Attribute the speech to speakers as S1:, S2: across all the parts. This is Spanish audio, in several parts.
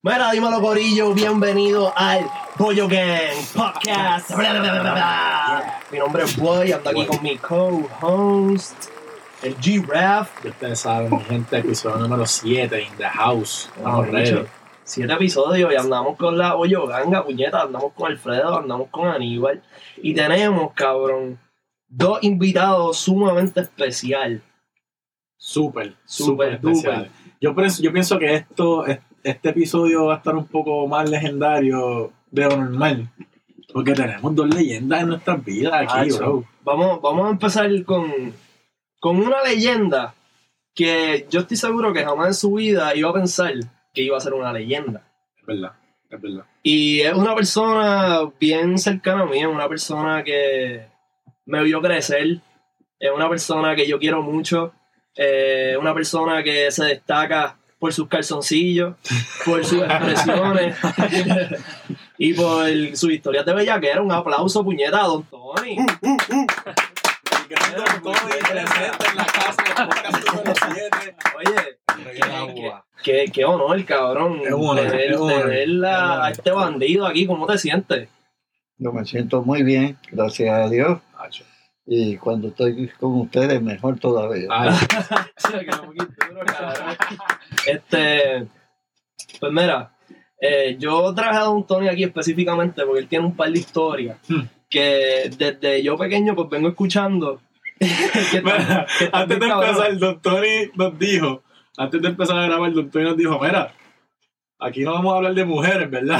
S1: Mira, dímelo, corillo, bienvenido al Pollo Gang Podcast. Mi nombre es Boy, ando aquí con mi co-host, el G-Raf.
S2: Ustedes saben, mi gente, episodio número 7 in the house. Estamos ready.
S1: 7 episodios y andamos con la Pollo Ganga, puñeta, andamos con Alfredo, andamos con Aníbal. Y tenemos, cabrón, 2 invitados sumamente especial.
S2: Súper
S1: especial.
S2: Yo pienso que este episodio va a estar un poco más legendario de lo normal. Porque tenemos 2 leyendas en nuestras vidas aquí, bro.
S1: Vamos a empezar con una leyenda que yo estoy seguro que jamás en su vida iba a pensar que iba a ser una leyenda.
S2: Es verdad.
S1: Y es una persona bien cercana a mí, es una persona que me vio crecer, es una persona que yo quiero mucho, una persona que se destaca por sus calzoncillos, por sus expresiones y por sus historias de bellaquera. Un aplauso, puñeta, a Don Tony.
S2: Don Tony presente en la casa de podcast número 7.
S1: Oye, qué honor, cabrón.
S2: Es un honor,
S1: tener a este bandido aquí. ¿Cómo te sientes?
S3: Yo me siento muy bien, gracias a Dios. Y cuando estoy con ustedes, mejor todavía.
S1: Pues mira, yo traje a Don Tony aquí específicamente porque él tiene un par de historias que desde yo pequeño pues vengo escuchando.
S2: Antes de empezar, Don Tony nos dijo, antes de empezar a grabar, Don Tony nos dijo, mira, aquí no vamos a hablar de mujeres, ¿verdad?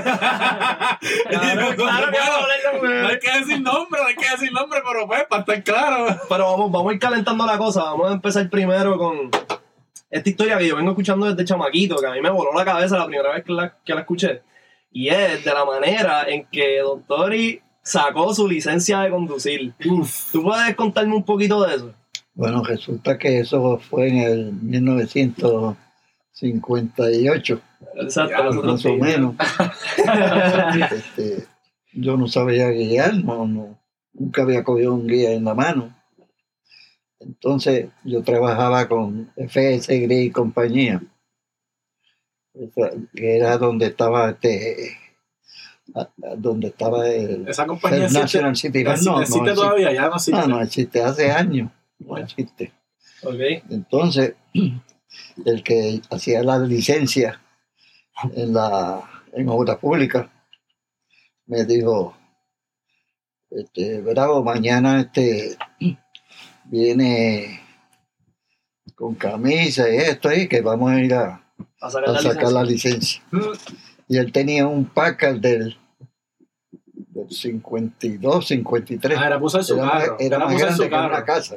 S1: Claro que vamos a hablar de mujeres.
S2: No hay que decir nombre, pero pues, para estar claro.
S1: Pero vamos a ir calentando la cosa. Vamos a empezar primero con esta historia que yo vengo escuchando desde chamaquito, que a mí me voló la cabeza la primera vez que la escuché. Y es de la manera en que Don Tony sacó su licencia de conducir. ¿Tú puedes contarme un poquito de eso?
S3: Bueno, resulta que eso fue en el 1958.
S1: Exacto,
S3: Más o menos. Yo no sabía guiar, nunca había cogido un guía en la mano. Entonces yo trabajaba con FS Gris y compañía, que era donde estaba
S2: esa compañía
S3: National City.
S2: No existe todavía, ya no existe.
S3: No existe, hace años no existe.
S1: Okay.
S3: Entonces el que hacía la licencia en obra pública me dijo, Bravo, mañana viene con camisa y esto ahí, que vamos a ir a sacar la licencia. Y él tenía un Packard del 52, 53.
S2: Era puso en su carro.
S3: Era más grande que una casa.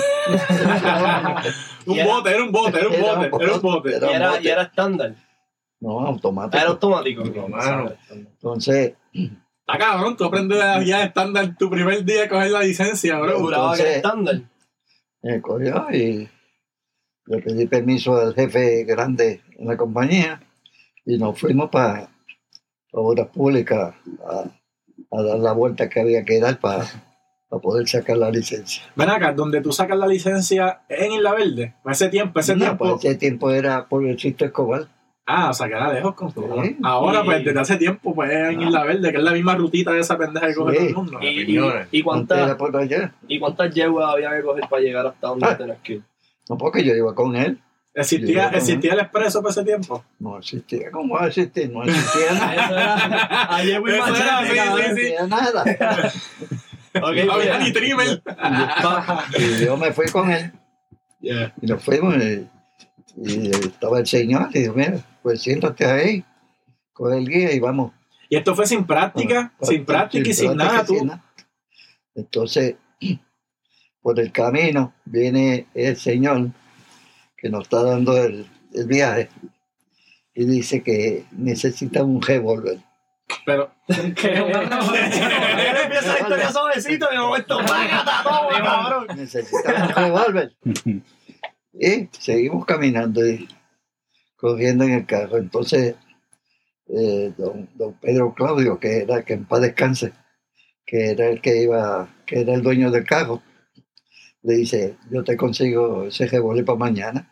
S2: Era un bote.
S1: ¿Y era estándar?
S3: No, automático.
S1: Era automático.
S3: Entonces,
S2: cabrón, tú aprendes ya estándar tu primer día de coger la licencia, bro.
S1: Juraba que era estándar.
S3: Me cogió y le pedí permiso al jefe grande en la compañía y nos fuimos para obras públicas a dar la vuelta que había que dar para poder sacar la licencia.
S2: Ven acá, donde tú sacas la licencia es en Isla Verde. Ese tiempo.
S3: Ese tiempo era por el Sisto Escobar.
S2: O sea, que era lejos con todo.
S3: Sí.
S2: Ahora, pues, desde hace tiempo, pues, en Isla Verde, que es la misma rutita de esa pendeja que coge todo el mundo.
S1: ¿Y cuántas
S3: yeguas
S1: había que coger para llegar hasta donde tenés que ir?
S3: No, porque yo iba con él.
S2: ¿Existía el expreso por ese tiempo?
S3: No existía. ¿Cómo va a existir? No existía nada.
S1: Eso era a yegua y machete.
S3: No existía nada.
S1: Okay,
S2: no había ni trimmer.
S3: Y yo me fui con él.
S2: Yeah.
S3: Y nos fuimos y estaba el señor y dijo, mira, pues siéntate ahí, coge el guía y vamos.
S2: Y esto fue sin práctica, sin nada, tú.
S3: Entonces, por el camino viene el señor que nos está dando el viaje y dice que necesita un revólver.
S2: Pero
S1: empieza la historia suavecito y de momento
S3: necesita un revólver. Y seguimos caminando y corriendo en el carro. Entonces don Pedro Claudio, que en paz descanse, que era era el dueño del carro, le dice, yo te consigo ese revólver para mañana.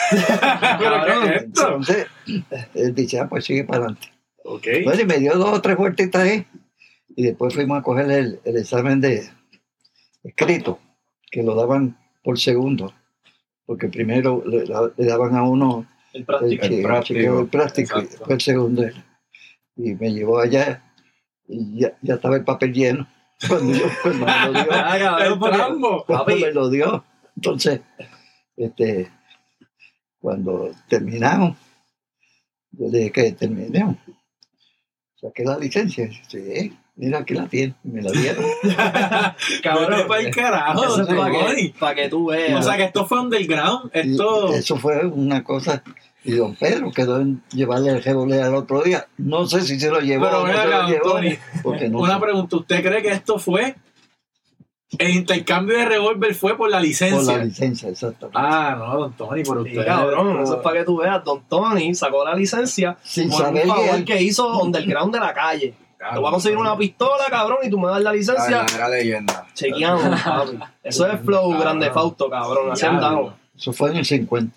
S2: ¿Pero qué es esto?
S3: Entonces, él dice, pues sigue para adelante.
S2: Ok.
S3: Bueno, y me dio 2 o 3 vueltitas ahí. Y después fuimos a coger el examen de escrito, que lo daban por segundo. Porque primero le daban a uno
S1: El práctico.
S3: el práctico y
S2: Exacto.
S3: después el segundo. Y me llevó allá y ya estaba el papel lleno. Cuando me lo dio.
S1: Ah, cabrón,
S2: El
S1: porque-
S2: trambo.
S3: Cuando
S1: Papi.
S3: me lo dio. Entonces, cuando terminamos, yo le dije que terminemos. Saqué la licencia. Sí, mira, aquí la tiene. Me la dieron.
S1: Cabrón,
S2: para el carajo,
S1: eso es
S2: don
S1: para
S2: Tony.
S1: que tú veas.
S2: O sea que esto fue underground.
S3: Y
S2: Esto.
S3: eso fue una cosa. Y don Pedro quedó en llevarle el revólver al otro día. No sé si se lo llevó
S2: Pero
S3: o no
S2: ven
S3: se
S2: acá,
S3: lo
S2: don
S3: llevó.
S2: Tony.
S3: Porque no
S2: Una
S3: sé.
S2: pregunta. ¿Usted cree que esto fue? El intercambio de revólver fue por la
S3: Por
S2: licencia.
S3: la licencia, exactamente.
S2: Ah, no, don Tony, por
S1: Sí,
S2: usted.
S1: cabrón, eso es para que tú veas. Don Tony sacó la licencia
S3: Sin
S1: por un
S3: saber
S1: favor
S3: que
S1: que hizo underground de la calle. Te voy a conseguir una pistola, cabrón, y tú me das la licencia.
S4: Era leyenda.
S1: Chequeamos, papi. Eso es flow
S2: Cabrón.
S1: grande Fausto, cabrón. Así
S2: Diablo.
S1: andamos.
S3: Eso fue en el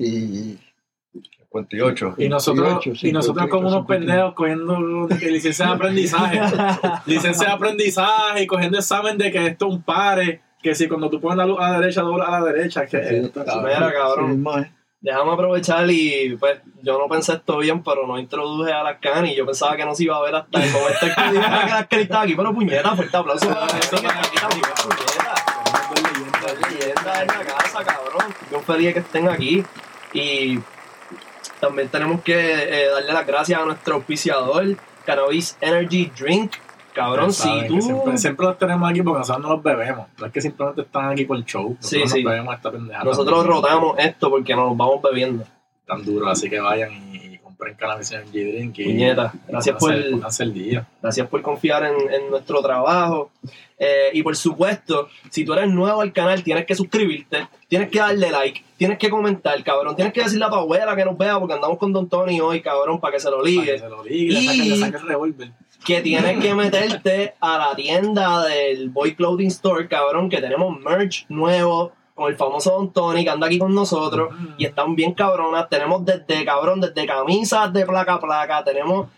S3: 58.
S2: Y nosotros,
S3: 58,
S2: como unos
S3: 58.
S2: pendejos cogiendo que licencia de aprendizaje. Licencia de aprendizaje y cogiendo examen de que esto es un pare. Que si cuando tú pones la luz a la derecha, dobla a la derecha. Que
S3: Sí,
S2: esto, cabrón.
S1: Mira, cabrón.
S3: Sí mismo es.
S1: Déjame aprovechar y pues yo no pensé esto bien, pero no introduje a las canis. Yo pensaba que no se iba a ver hasta el momento en que dije que las canis estaban aquí. Pero puñeta, fuerte aplauso para la gente que está aquí también, puñeta. Leyenda en la casa, cabrón. Yo feliz de que estén aquí. Y también tenemos que darle las gracias a nuestro auspiciador, Cannabis Energy Drink. Cabrón, si
S2: Saben que
S1: tú...
S2: siempre los tenemos aquí porque nosotros no los bebemos. No es que simplemente están aquí por el show. Nosotros
S1: Sí,
S2: nos
S1: sí.
S2: bebemos esta pendeja.
S1: Nosotros
S2: también.
S1: rotamos esto porque nos vamos bebiendo.
S2: Tan duro, así que vayan y compren Cannabis Energy Drink. Y
S1: Puñeta, gracias
S2: pónganse el día.
S1: Gracias por confiar en nuestro trabajo. Y por supuesto, si tú eres nuevo al canal, tienes que suscribirte, tienes que darle like, tienes que comentar, cabrón. Tienes que decirle a tu abuela que nos vea porque andamos con Don Tony hoy, cabrón, para que se lo
S2: Para que
S1: ligue.
S2: se lo ligue,
S1: Y-
S2: le saque el revólver.
S1: Que tienes que meterte a la tienda del Boy Clothing Store, cabrón, que tenemos merch nuevo con el famoso Don Tony que anda aquí con nosotros y están bien cabronas. Tenemos desde camisas de placa a placa, tenemos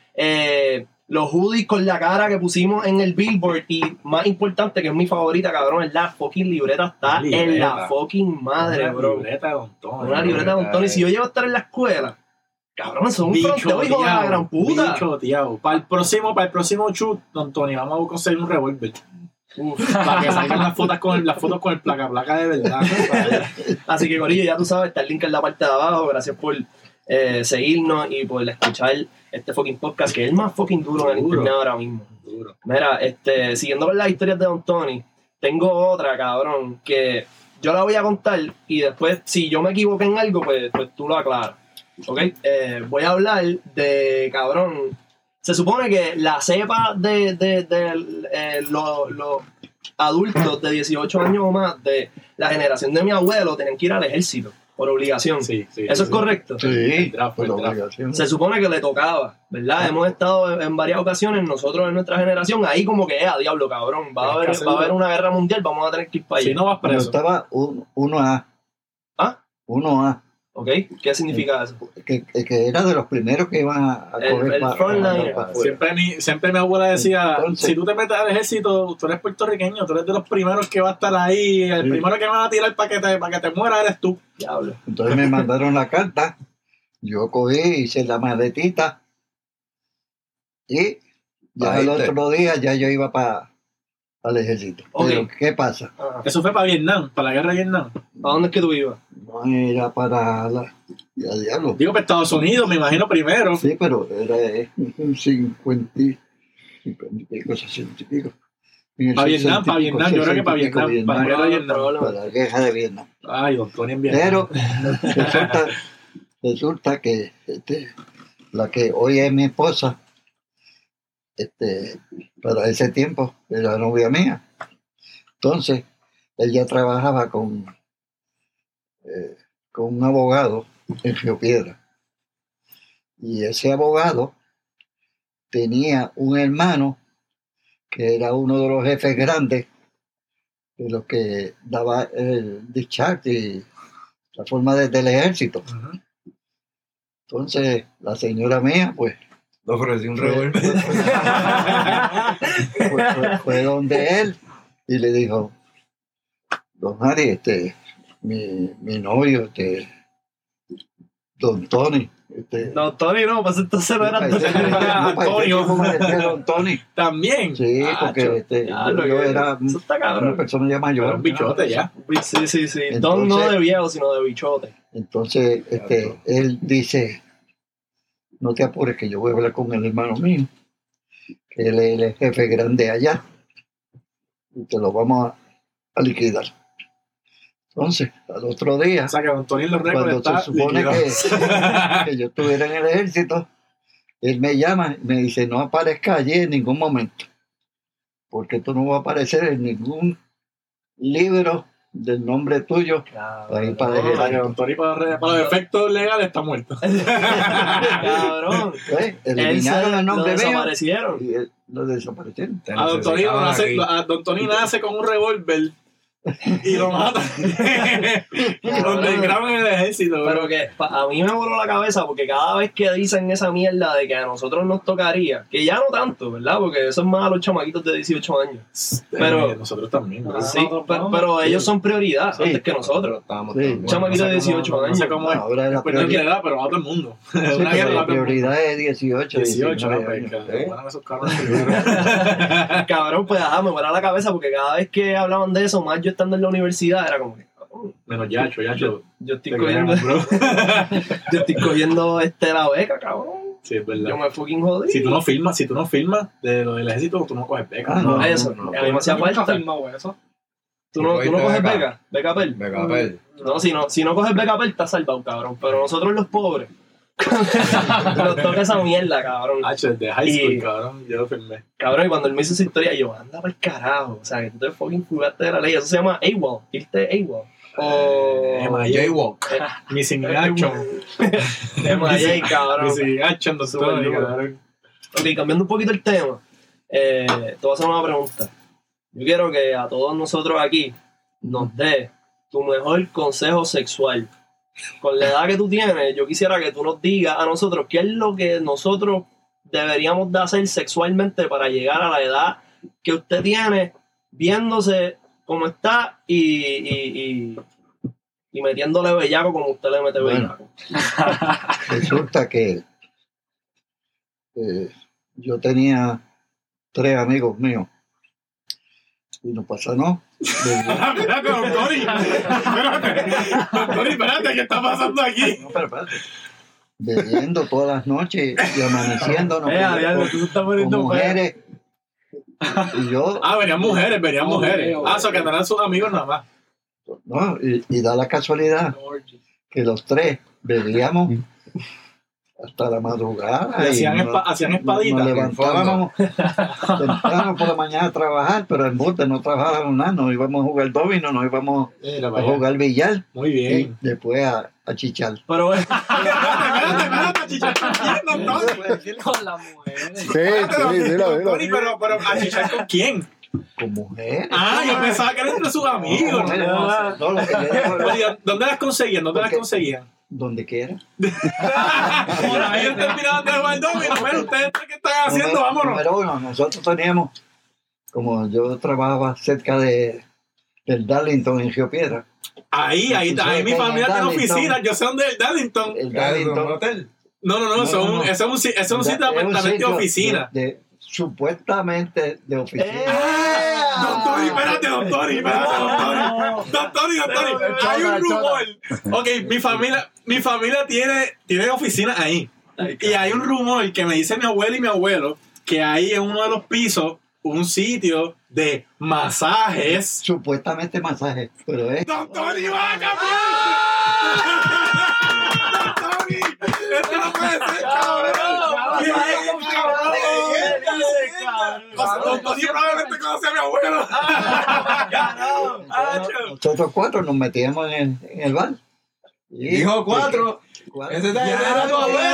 S1: los hoodies con la cara que pusimos en el billboard y más importante, que es mi favorita, cabrón, es la fucking libreta. Está en la
S2: Libreta.
S1: fucking madre,
S2: Una
S1: bro.
S2: libreta de Don Tony.
S1: Una libreta de Don Tony. Si yo llego a estar en la escuela, cabrón, son un fronteo, hijo de la gran puta.
S2: Bichoteado. Para el próximo shoot, Don Tony, vamos a conseguir un revólver.
S1: Uf.
S2: Para que salgan las fotos con el placa de verdad.
S1: Así que, Corillo, ya tú sabes, está el link en la parte de abajo. Gracias por seguirnos y por escuchar este fucking podcast, que es el más fucking duro en el
S2: Duro.
S1: internet ahora mismo.
S2: Duro.
S1: Mira, siguiendo con las historias de Don Tony, tengo otra, cabrón, que yo la voy a contar y después, si yo me equivoqué en algo, pues tú lo aclaras. ¿Ok? Voy a hablar de, cabrón, se supone que la cepa de los adultos de 18 años o más de la generación de mi abuelo tenían que ir al ejército por obligación.
S2: Sí, sí.
S1: ¿Eso es
S2: sí.
S1: correcto?
S3: Sí,
S2: El draft,
S3: por
S2: el draft.
S3: obligación.
S1: Se supone que le tocaba, ¿verdad? Hemos estado en varias ocasiones, nosotros en nuestra generación, ahí como que, a diablo, cabrón, va a
S2: Tienes que
S1: haber
S2: hacerlo.
S1: una guerra mundial, vamos a tener que ir para allá.
S2: Si no vas
S3: Yo
S2: preso.
S3: estaba 1A.
S1: ¿Ah?
S3: 1A.
S1: ¿Ok? ¿Qué significa eso?
S3: Que era de los primeros que iban a coger
S1: el frontline.
S3: pa' afuera.
S2: Siempre mi abuela decía,
S3: Entonces-
S2: si tú te metes al ejército, tú eres puertorriqueño, tú eres de los primeros que va a estar ahí, el
S3: Sí.
S2: primero que van a tirar para que te mueras eres tú.
S1: Diablo.
S3: Entonces me mandaron la carta, yo cogí, hice la maletita y ya el
S4: Bajiste.
S3: otro día ya yo iba para al ejército.
S1: Ok.
S3: Pero ¿qué pasa?
S1: Ajá.
S2: Eso fue para Vietnam, para la guerra de Vietnam.
S1: ¿A dónde es que tú ibas?
S3: No era para la... Ya diablo.
S2: Digo, para Estados Unidos, me imagino primero.
S3: Sí, pero era un 50 y pico, 60 y pico. En el
S2: Para Vietnam,
S3: 60 y pico,
S2: yo creo que para
S3: 60 y pico
S2: Vietnam, para la guerra de Vietnam.
S3: para la guerra de Vietnam.
S2: Ay, don Tony en Vietnam.
S3: Pero resulta que la que hoy es mi esposa, para ese tiempo era novia mía. Entonces, ella trabajaba con un abogado en Río Piedra. Y ese abogado tenía un hermano que era uno de los jefes grandes de los que daba el discharge y la forma del ejército.
S2: Ujú.
S3: Entonces, la señora mía, pues,
S4: Le ofrecí un revólver.
S3: fue donde él y le dijo, don Harry, mi novio, don Tony.
S1: No, Tony no, pues entonces no era
S2: Antonio.
S3: ¿Cómo me decía don Tony?
S2: También.
S3: Sí, porque yo era
S1: Eso está
S3: una
S1: cabrón.
S3: persona ya
S2: Era
S3: mayor.
S2: un bichote ya.
S1: Sí.
S3: Entonces-
S1: Don no de viejo, sino de bichote.
S3: Entonces, él dice, no te apures que yo voy a hablar con el hermano mío, que él es el jefe grande allá, y te lo vamos a liquidar. Entonces, al otro día,
S2: O sea que Antonio los récords
S3: cuando
S2: está
S3: se supone
S2: liquidado.
S3: que yo estuviera en el ejército, él me llama y me dice, no aparezca allí en ningún momento, porque tú no vas a aparecer en ningún libro del nombre tuyo ahí para el
S2: O sea que
S3: ejército.
S2: Antonio para los efectos legales está muerto.
S1: Cabrón.
S3: Eliminaron el nombre
S1: lo
S3: mío
S1: desaparecieron.
S3: y él lo desaparecieron.
S2: A Don Tonio
S4: Necesitaban
S2: nace,
S4: aquí.
S2: a Don Tonio nace con un revólver y lo mata. Lo desgraban en el ejército.
S1: Pero que a mí me voló la cabeza porque cada vez que dicen esa mierda de que a nosotros nos tocaría, que ya no tanto, ¿verdad? Porque eso es más a los chamaquitos de 18 años. pero-
S2: nosotros también. ¿no?
S1: Sí, pero ellos son prioridad
S3: Sí.
S1: antes que nosotros.
S4: Estábamos
S3: Sí.
S4: también.
S1: Chamaquito de
S2: No sé cómo-
S1: 18
S2: No
S1: años.
S2: sé cómo es.
S3: Ahora la
S2: Pues no quiere
S3: prioridad,
S2: dar, pero va a todo el mundo.
S3: sí,
S2: Una
S3: pero
S2: guerra va
S3: la
S2: a todo el mundo.
S3: prioridad es 18,
S2: 18,
S3: 19
S2: pues,
S3: años.
S2: que van esos cabrones primero.
S1: Cabrón, pues me voló la cabeza porque cada vez que hablaban de eso, más yo estando en la universidad, era como que, cabrón,
S2: Menos Yacho.
S1: yo estoy
S2: Te
S1: cogiendo,
S2: queremos, bro.
S1: yo estoy cogiendo la beca, cabrón.
S2: Sí, es verdad.
S1: Yo me fucking jodí.
S2: Si tú no filmas de lo del ejército, tú no coges beca.
S3: Ah, no.
S1: Eso,
S4: no.
S1: a mí me hacía
S5: Nunca
S1: falta.
S5: firmado eso.
S1: ¿Tú no
S4: ¿Cogiste
S1: coges
S4: beca?
S1: beca? ¿Beca PEL?
S4: Megapel.
S1: No, si no coges beca PEL, estás salvado, cabrón. Pero nosotros los pobres, nos toca esa mierda, cabrón.
S2: Hacho, desde high school,
S1: Y-
S2: cabrón. Yo lo firmé.
S1: Cabrón, y cuando él me hizo esa historia, yo, anda para el carajo. O sea, que tú te fucking fugaste de la ley. Eso se llama AWOL, irte AWOL. O...
S4: Jaywalk.
S2: Missing in action.
S1: MIA, cabrón.
S2: Missing in action,
S1: Súper
S2: doctor.
S1: duro.
S2: Cabrón.
S1: Ok, cambiando un poquito el tema, te voy a hacer una pregunta. Yo quiero que a todos nosotros aquí nos dé tu mejor consejo sexual. Con la edad que tú tienes, yo quisiera que tú nos digas a nosotros qué es lo que nosotros deberíamos de hacer sexualmente para llegar a la edad que usted tiene, viéndose como está y metiéndole bellaco como usted le mete
S3: Bueno.
S1: bellaco.
S3: Resulta que yo tenía 3 amigos míos y nos pasamos
S2: Espérate, don Tony. Espérate. Don Tony, espérate, ¿qué está pasando aquí?
S3: no, pero espérate, bebiendo todas las noches y amaneciéndonos
S1: Diablo, tú te estás
S3: con
S1: poniendo feo.
S3: mujeres y yo
S2: Ah, venían mujeres. Ah, eso que no eran sus amigos nada más.
S3: no, y da la casualidad que los 3 bebíamos hasta la madrugada
S2: Y hacían
S3: nos-
S2: hacían espaditas.
S3: nos levantábamos temprano por la mañana a trabajar, pero en Burda no trabajábamos nada, nos íbamos a jugar domino, nos íbamos
S2: Mira,
S3: a
S2: para allá.
S3: jugar billar
S2: Muy
S3: y
S2: bien.
S3: después a chichar.
S1: Pero
S2: Espérate, chichar con quién, don Tony.
S5: Con las mujeres.
S6: Sí, dilo.
S2: Don Tony, pero ¿a chichar con quién?
S3: Con mujeres.
S2: Ah, yo pensaba que era entre sus amigos.
S3: Mujeres, no, lo que yo digo,
S2: Oye, ¿dónde las conseguían?
S3: donde quiera.
S2: Por ahí terminaban de jugar domino. Pero ustedes qué están haciendo, vámonos.
S3: Número 1, nosotros teníamos, como yo trabajaba cerca del Darlington en Río Piedra,
S2: Ahí mi familia tiene
S3: Darlington.
S2: oficina. Yo sé dónde es el Darlington.
S3: el
S4: ¿Un
S3: Darlington
S4: hotel?
S2: No, eso es un sitio de apartamento de oficina.
S3: Supuestamente de oficina.
S2: Don Tony, espérate. Don Tony. Hay un rumor. Ok, mi familia tiene oficina ahí. Y hay un rumor que me dice mi abuela y mi abuelo que hay en uno de los pisos un sitio de masajes.
S3: Supuestamente masaje, pero es
S2: ¡Don Tony va a cambiar! ¡Don Tony! ¡Esto no puede ser, cabrón! ¡Qué bien, cabrón! Don Tony probablemente conoce a mi abuelo.
S3: nosotros 4 nos metíamos en el bar. Y-
S4: Dijo 4. Ese era tu abuelo.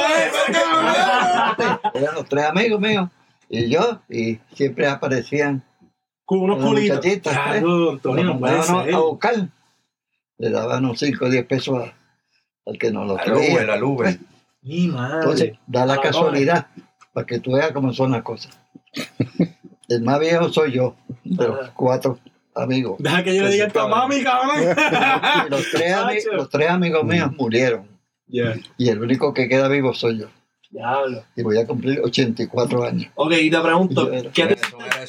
S3: Eran los 3 amigos míos y yo, y siempre aparecían
S1: con unos
S3: las
S1: culitos.
S3: muchachitas.
S2: Claro, Don Tony,
S3: Nos
S2: no puede
S3: mandaban
S2: ser.
S3: a buscar. Le daban unos 5 o 10 pesos al que nos los traía.
S4: Al Uber.
S2: Mi madre.
S3: Entonces, da la casualidad para que tú veas cómo son las cosas. El más viejo soy yo, de los 4 amigos.
S2: Deja que yo le diga a tu mami, cabrón.
S3: Y los tres amigos míos murieron.
S2: Yeah.
S3: Y el único que queda vivo soy yo.
S1: Diablo.
S3: Y voy a cumplir 84 años.
S1: Ok, y te pregunto, ¿qué te...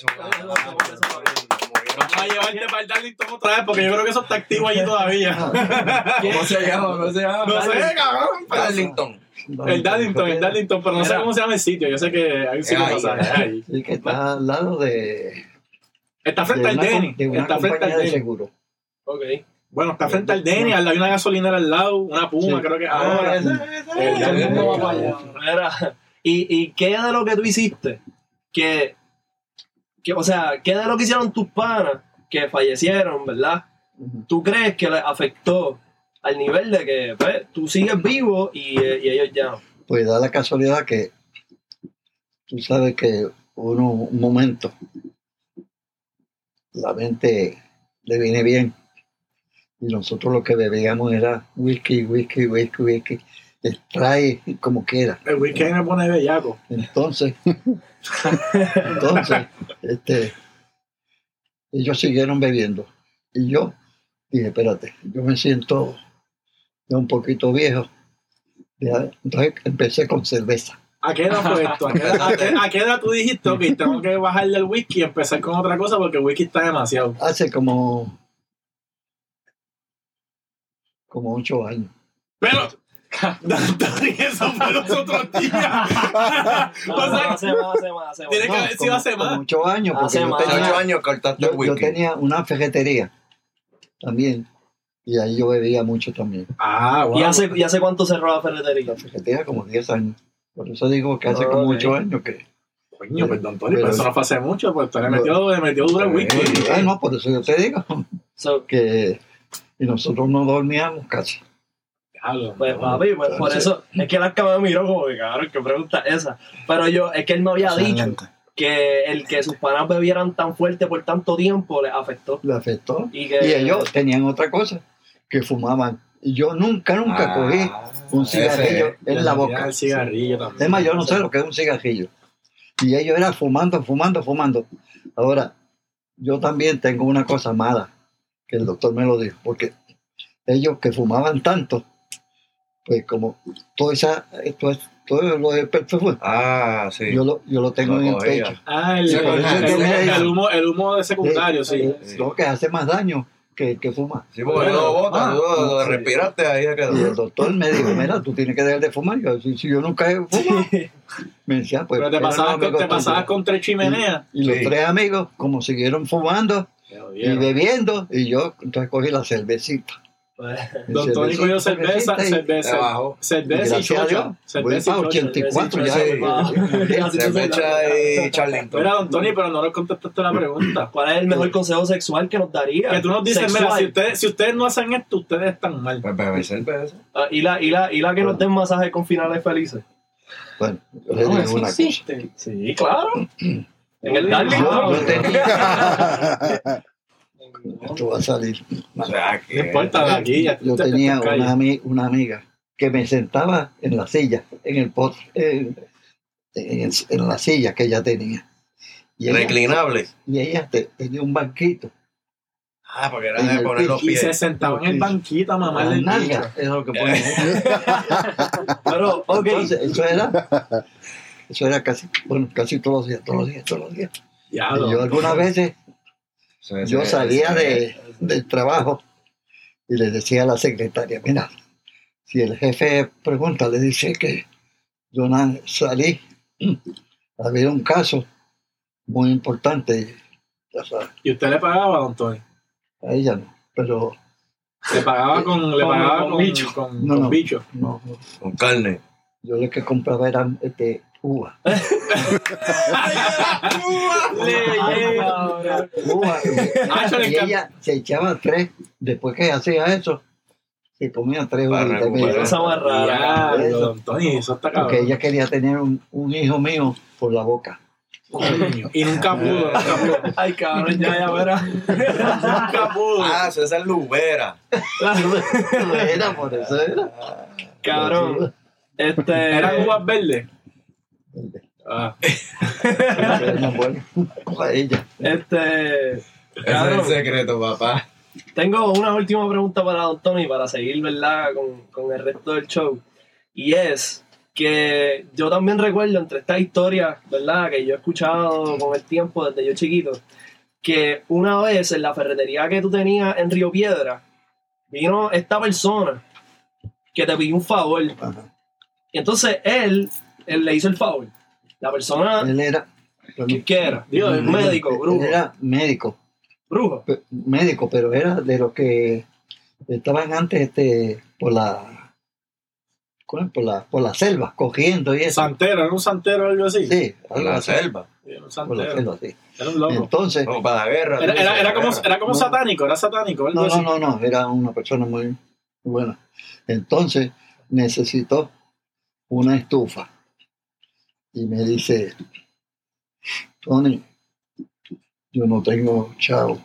S2: Vamos a llevarte para el Darlington otra vez porque yo creo que eso está activo allí todavía.
S4: ¿Cómo se llama?
S2: No sé, cabrón.
S4: Darlington.
S2: El Darlington, pero no sé cómo se llama el sitio. Yo sé que hay un sitio pasaje ahí.
S3: Sí, que está al lado de
S2: Está frente al Denny.
S3: de una
S2: Está frente
S3: compañía
S2: al
S3: de
S2: Denny.
S3: seguro.
S1: Ok.
S2: Bueno, está frente al Denny. Hay una gasolinera al lado, una Puma,
S3: Sí.
S2: creo que ahora.
S1: Todo el mundo va para allá. Mira, ¿y qué de lo que tú hiciste? O sea, ¿qué de lo que hicieron tus panas que fallecieron, verdad? ¿Tú crees que les afectó al nivel de que pues, tú sigues vivo y ellos ya no?
S3: Pues da la casualidad que tú sabes que un momento la mente le viene bien y nosotros lo que bebíamos era whisky, extrae como quiera.
S2: El weekend me pone bellaco.
S3: Entonces, ellos siguieron bebiendo y yo dije, espérate, yo me siento ya un poquito viejo. Ya, entonces empecé con cerveza.
S2: ¿A qué edad fue esto? ¿A qué edad tú dijiste, ok, tengo que bajar del whisky y empezar con otra cosa porque el whisky está demasiado?
S3: Hace como 8 años.
S2: Pero, eso fue los otros días. O sea,
S1: Hace más.
S2: tiene que haber sido hace
S3: Como
S2: más.
S3: 8 años, porque
S1: Hace
S3: yo
S1: más.
S4: Hace 8
S3: tenía,
S4: años cortaste el
S3: yo
S4: whisky.
S3: tenía una ferretería también y ahí yo bebía mucho también.
S2: Ah, wow.
S1: ¿Y hace cuánto cerró la ferretería?
S3: La ferretería como 10 años. Por eso digo que hace como
S1: Ok.
S3: 8 años que...
S2: Coño, perdón, Tony, pero eso no fue hace mucho, pues tú le metió duro el whisky.
S3: No, por eso yo te digo
S1: So,
S3: que... Y nosotros no dormíamos casi.
S2: Diablo.
S1: pues papi, pues, por eso es que la cama me miró como que cabrón, qué pregunta es esa. Pero es que él me había dicho que el que sus panas bebieran tan fuerte por tanto tiempo les afectó.
S3: Le afectó.
S1: Y
S3: Y ellos tenían otra cosa, que fumaban. Y yo nunca cogí un cigarrillo en la boca.
S2: El cigarrillo también.
S3: Es más, yo no sé lo que es un cigarrillo. Y ellos eran fumando. Ahora, yo también tengo una cosa mala, que el doctor me lo dijo, porque ellos que fumaban tanto, pues como todo lo de perfume,
S4: Ah, sí.
S3: yo lo tengo
S4: Lo
S3: en el
S4: cogía.
S3: pecho.
S2: Ah,
S3: Sí, por eso es que me-
S2: el humo de secundario, sí.
S3: Lo que hace más daño que fumar.
S4: Sí, porque no botas, tú
S3: sí.
S4: respiraste ahí.
S3: Y el doctor me dijo, mira, tú tienes que dejar de fumar. Yo, si yo nunca he fumado. Me decía, pues...
S2: Pero te
S3: eran
S2: pasabas,
S3: amigos
S2: te pasabas
S3: tuyos.
S2: con 3 chimeneas.
S3: Y los
S4: Sí.
S3: 3 amigos, como siguieron fumando y bebiendo, y yo entonces cogí la cervecita.
S2: Don Tony cogió cerveza
S4: Abajo.
S3: Y
S2: cerveza y
S3: gracias a Dios,
S2: chocha.
S3: voy
S2: Cerveza
S3: para
S2: y chocha.
S3: 84 ya.
S1: Sí.
S4: Cerveza y Charlington.
S2: Mira, Don Tony, pero no nos contestaste la pregunta.
S1: ¿Cuál es el mejor consejo sexual que nos daría?
S2: Que tú nos dices,
S1: Sexual.
S2: mira, si ustedes no hacen esto, ustedes están mal.
S4: Pues beber cerveza.
S1: Ah, y la que nos den masaje con finales felices.
S3: Bueno, yo le digo una cosa.
S1: Sí, claro. En el
S3: Yo
S1: Darlington.
S3: tenía, esto va a salir.
S4: O sea, que...
S2: No importa, de aquí ya
S3: Yo
S2: te
S3: tenía
S2: callas.
S3: una amiga que me sentaba en la silla, en la silla que ella tenía. Y
S4: Reclinable.
S3: ella tenía un banquito.
S4: Ah, porque era
S3: En
S4: de
S3: el
S4: poner los
S2: Y se
S4: pies.
S2: sentaba en el banquito a mamar
S3: Las
S2: del bicho.
S3: nalgas, es lo que ponía.
S1: Pero, ok.
S3: Entonces, eso era casi todos los días.
S2: Diablo.
S3: Y yo algunas veces, yo salía del trabajo y le decía a la secretaria, mira, si el jefe pregunta, le dice que yo salí, había un caso muy importante, ya sabes,
S2: ¿Y usted le pagaba, Don Tony?
S3: a ella no, pero
S2: Le pagaba con
S1: bicho.
S3: No.
S2: bicho.
S3: no,
S4: Con carne.
S3: yo lo que compraba eran uva. Uva. Y ella se echaba 3, después que hacía eso, se comía 3
S4: Para
S3: uvitas.
S4: recuperar.
S1: Esa más rara.
S2: Diablo, Don Tony, eso está
S3: Porque
S2: cabrón.
S3: ella quería tener un hijo mío por la boca.
S2: Coño. Y nunca pudo, nunca pudo.
S1: Ay, cabrón, ya verás.
S2: Nunca pudo.
S4: Ah, esa es Lubera.
S3: Era por eso, era.
S1: Cabrón.
S2: ¿Eran uvas verdes? Ah.
S3: Era bueno. A ella.
S4: Ese es el secreto, papá.
S1: Tengo una última pregunta para Don Tony para seguir, ¿verdad? Con el resto del show. Y es que yo también recuerdo entre estas historias, ¿verdad? Que yo he escuchado con el tiempo desde yo chiquito, que una vez en la ferretería que tú tenías en Río Piedra, vino esta persona que te pidió un favor.
S3: Ajá.
S1: Y entonces él le hizo el favor. La persona,
S3: Él era.
S1: ¿qué era? Digo, un médico, brujo.
S3: Él era médico.
S1: Brujo.
S3: Médico, pero era de los que estaban antes por la selva, cogiendo y eso.
S2: Santero, ¿era un santero o algo así?
S3: Sí,
S4: En
S3: algo
S4: la
S3: así.
S4: selva.
S2: Era un
S3: Por la
S2: santero.
S3: selva, sí.
S2: Era un loco.
S3: Entonces,
S4: No, para la guerra.
S2: Era como
S3: No.
S2: satánico, era satánico. Algo así.
S3: no, era una persona muy buena. Entonces, necesitó una estufa. Y me dice, Tony, yo no tengo chavo.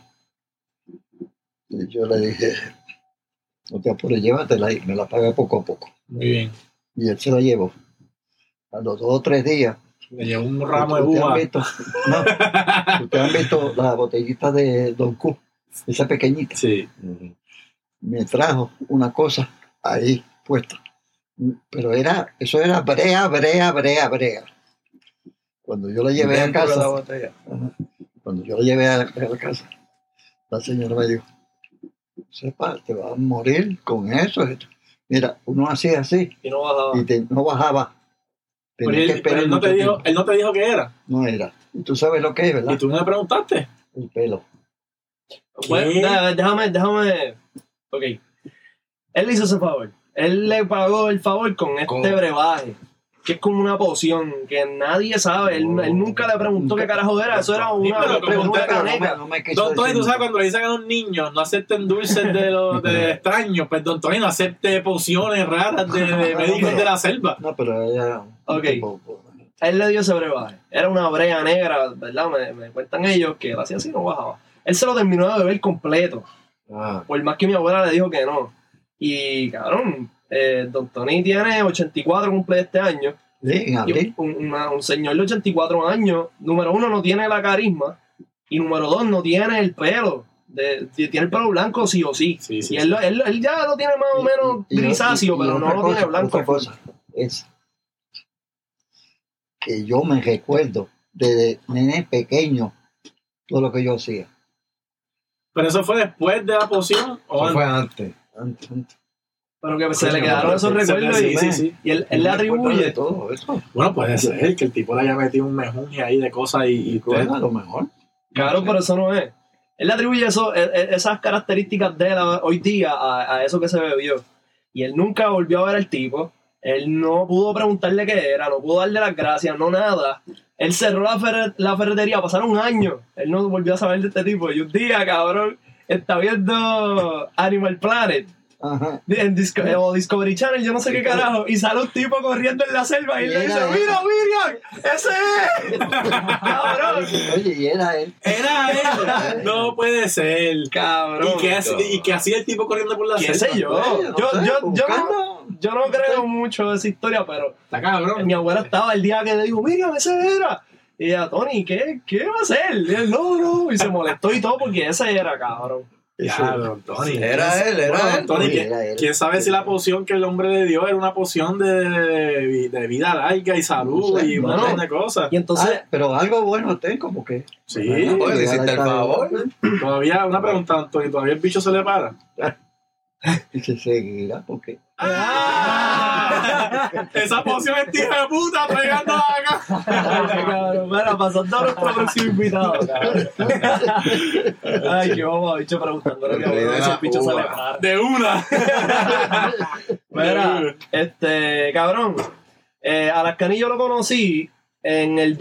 S3: Y yo le dije, no te apures, llévatela y me la paga poco a poco.
S2: Muy bien.
S3: Y él se la llevó. A los 2 o 3 días.
S2: Le llevó un ramo de
S3: ¿Ustedes han
S2: uva.
S3: visto? No, ustedes han visto la botellita de Don Q, esa pequeñita.
S2: Sí.
S3: Me trajo una cosa ahí puesta. Pero eso era brea. Cuando yo la llevé a
S4: Dentro de
S3: casa,
S4: la botella.
S3: cuando yo la llevé a la casa, la señora me dijo, sepa, te vas a morir con eso. Mira, uno hacía así
S1: Y no bajaba.
S3: y no bajaba.
S2: Pero
S3: Tenía que
S2: él,
S3: esperar
S2: no te
S3: mucho
S2: dijo,
S3: tiempo.
S2: él no te dijo qué era.
S3: No era. Y tú sabes lo que es, ¿verdad?
S2: Y tú me preguntaste.
S3: El pelo.
S1: Bueno, déjame. Ok. Él le hizo ese favor. Él le pagó el favor con este
S4: ¿Cómo?
S1: brebaje, que es como una poción que nadie sabe. Él nunca le preguntó qué carajo era. Eso era una,
S2: pero como
S1: una
S2: usted,
S1: caneca.
S3: No me quiso
S2: Don Tony,
S3: decir
S2: tú sabes
S3: nada.
S2: cuando le dicen a los niños no acepten dulces de los de extraños, pues Don Tony no acepte pociones raras de médicos de la selva.
S3: No, pero ella...
S1: Ok. Él le dio ese brebaje. Era una brea negra, ¿verdad? Me cuentan ellos que él hacía así y no bajaba. Él se lo terminó de beber completo.
S4: Ah,
S1: Por más que mi abuela le dijo que no. Y, cabrón, Don Tony tiene 84, cumple este año.
S3: Sí, en
S1: Y
S3: abril.
S1: un señor de 84 años, número 1, no tiene la carisma. Y número 2, no tiene el pelo. Tiene el pelo blanco sí o sí.
S2: Sí, sí,
S1: Y él ya lo tiene más o menos grisáceo, pero no
S3: otra
S1: lo tiene
S3: cosa,
S1: blanco.
S3: Otra cosa es que yo me recuerdo desde nene pequeño todo lo que yo hacía.
S2: Pero eso fue después de la poción o
S4: eso fue
S2: antes.
S4: antes.
S1: Pero que se le
S3: Coño,
S1: quedaron esos
S2: se-
S1: recuerdos
S2: sí,
S1: y,
S2: sí, sí.
S1: y él
S3: Yo
S1: le
S3: me acuerdo de
S1: atribuye.
S3: todo eso.
S2: Bueno, puede ser que el tipo le haya metido un mejunje ahí de cosas y
S3: Bueno, a lo mejor.
S1: Claro, pero eso no es. Él le atribuye esas características de él hoy día a eso que se bebió. Y él nunca volvió a ver al tipo. Él no pudo preguntarle qué era, no pudo darle las gracias, no nada. Él cerró la ferretería, pasaron años. Él no volvió a saber de este tipo. Y un día, cabrón, está viendo Animal Planet.
S3: Ajá.
S1: O Discovery Channel, yo no sé qué carajo, y sale un tipo corriendo en la selva y le dice,
S3: Era
S1: ¡mira, Miriam! ¡Ese es! ¡Cabrón!
S3: Oye, y era él.
S2: era él. No puede ser.
S1: ¡Cabrón!
S2: ¿Y qué hacía el tipo corriendo por la
S1: ¿Qué
S2: selva?
S1: sé yo?
S3: Oye, no sé, buscando.
S1: Yo no creo mucho de esa historia, pero
S2: Está cabrón.
S1: mi abuela estaba el día que le dijo, Miriam, ese era. Y ella, Tony, ¿qué va a hacer? Y él, no. Y se molestó y todo porque ese era, cabrón.
S2: Ya, don Tony.
S4: Era él.
S2: Don Tony,
S3: Sí, era él.
S2: ¿quién sabe si la poción que el hombre le dio era una poción de vida larga y salud
S3: No sé,
S2: y un
S1: bueno.
S2: montón de cosas?
S1: Y entonces,
S3: Pero algo bueno tengo porque...
S2: Sí,
S4: Pues, le hiciste el favor.
S2: todavía, una pregunta, don Tony, ¿todavía el bicho se le para?
S3: Y se seguirá porque...
S2: Esa poción es tía de puta pegándola acá.
S1: cabrón, mira, pasando a nuestro próximo invitado, cabrón. Ay, qué vamos, bicho, preguntándole que bueno, si el bicho se le para.
S2: De una.
S1: Mira, cabrón, Alascaní yo lo conocí en el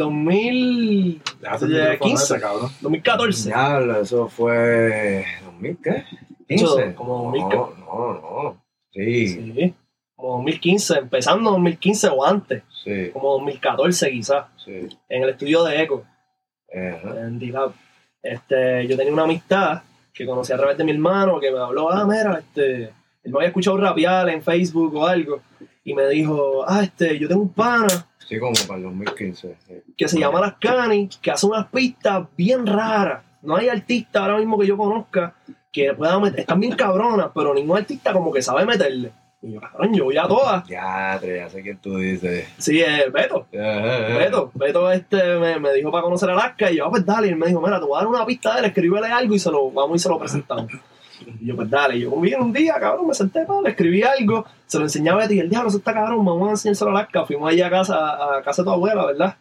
S1: 2015,
S2: cabrón.
S1: 2014.
S4: Diablo, eso fue. ¿2000 qué? ¿15?
S1: Como 2000.
S4: No. Sí.
S1: Sí, como 2015, empezando 2015 o antes,
S4: Sí.
S1: como 2014 quizás,
S4: Sí.
S1: en el estudio de Eco,
S4: Ajá.
S1: en D-Lab. Yo tenía una amistad que conocí a través de mi hermano que me habló, mira, él me había escuchado rapear en Facebook o algo, y me dijo, yo tengo un pana
S4: Sí, como para el 2015. Sí.
S1: que se llama Las Canis, que hace unas pistas bien raras. No hay artista ahora mismo que yo conozca que pueda meter, están bien cabronas, pero ningún artista como que sabe meterle. Y yo, cabrón, yo voy a todas.
S4: Ya sé quién tú dices.
S1: Sí, Beto. Beto me dijo para conocer a Alaska y yo, pues dale, y él me dijo, mira, te voy a dar una pista de él, escríbele algo y se lo presentamos. Y yo, pues dale, yo conmigo un día, cabrón, me senté, le escribí algo, se lo enseñé a Betty y el diablo, eso está cabrón, vamos a enseñárselo a Alaska. Fuimos allá a casa de tu abuela, ¿verdad?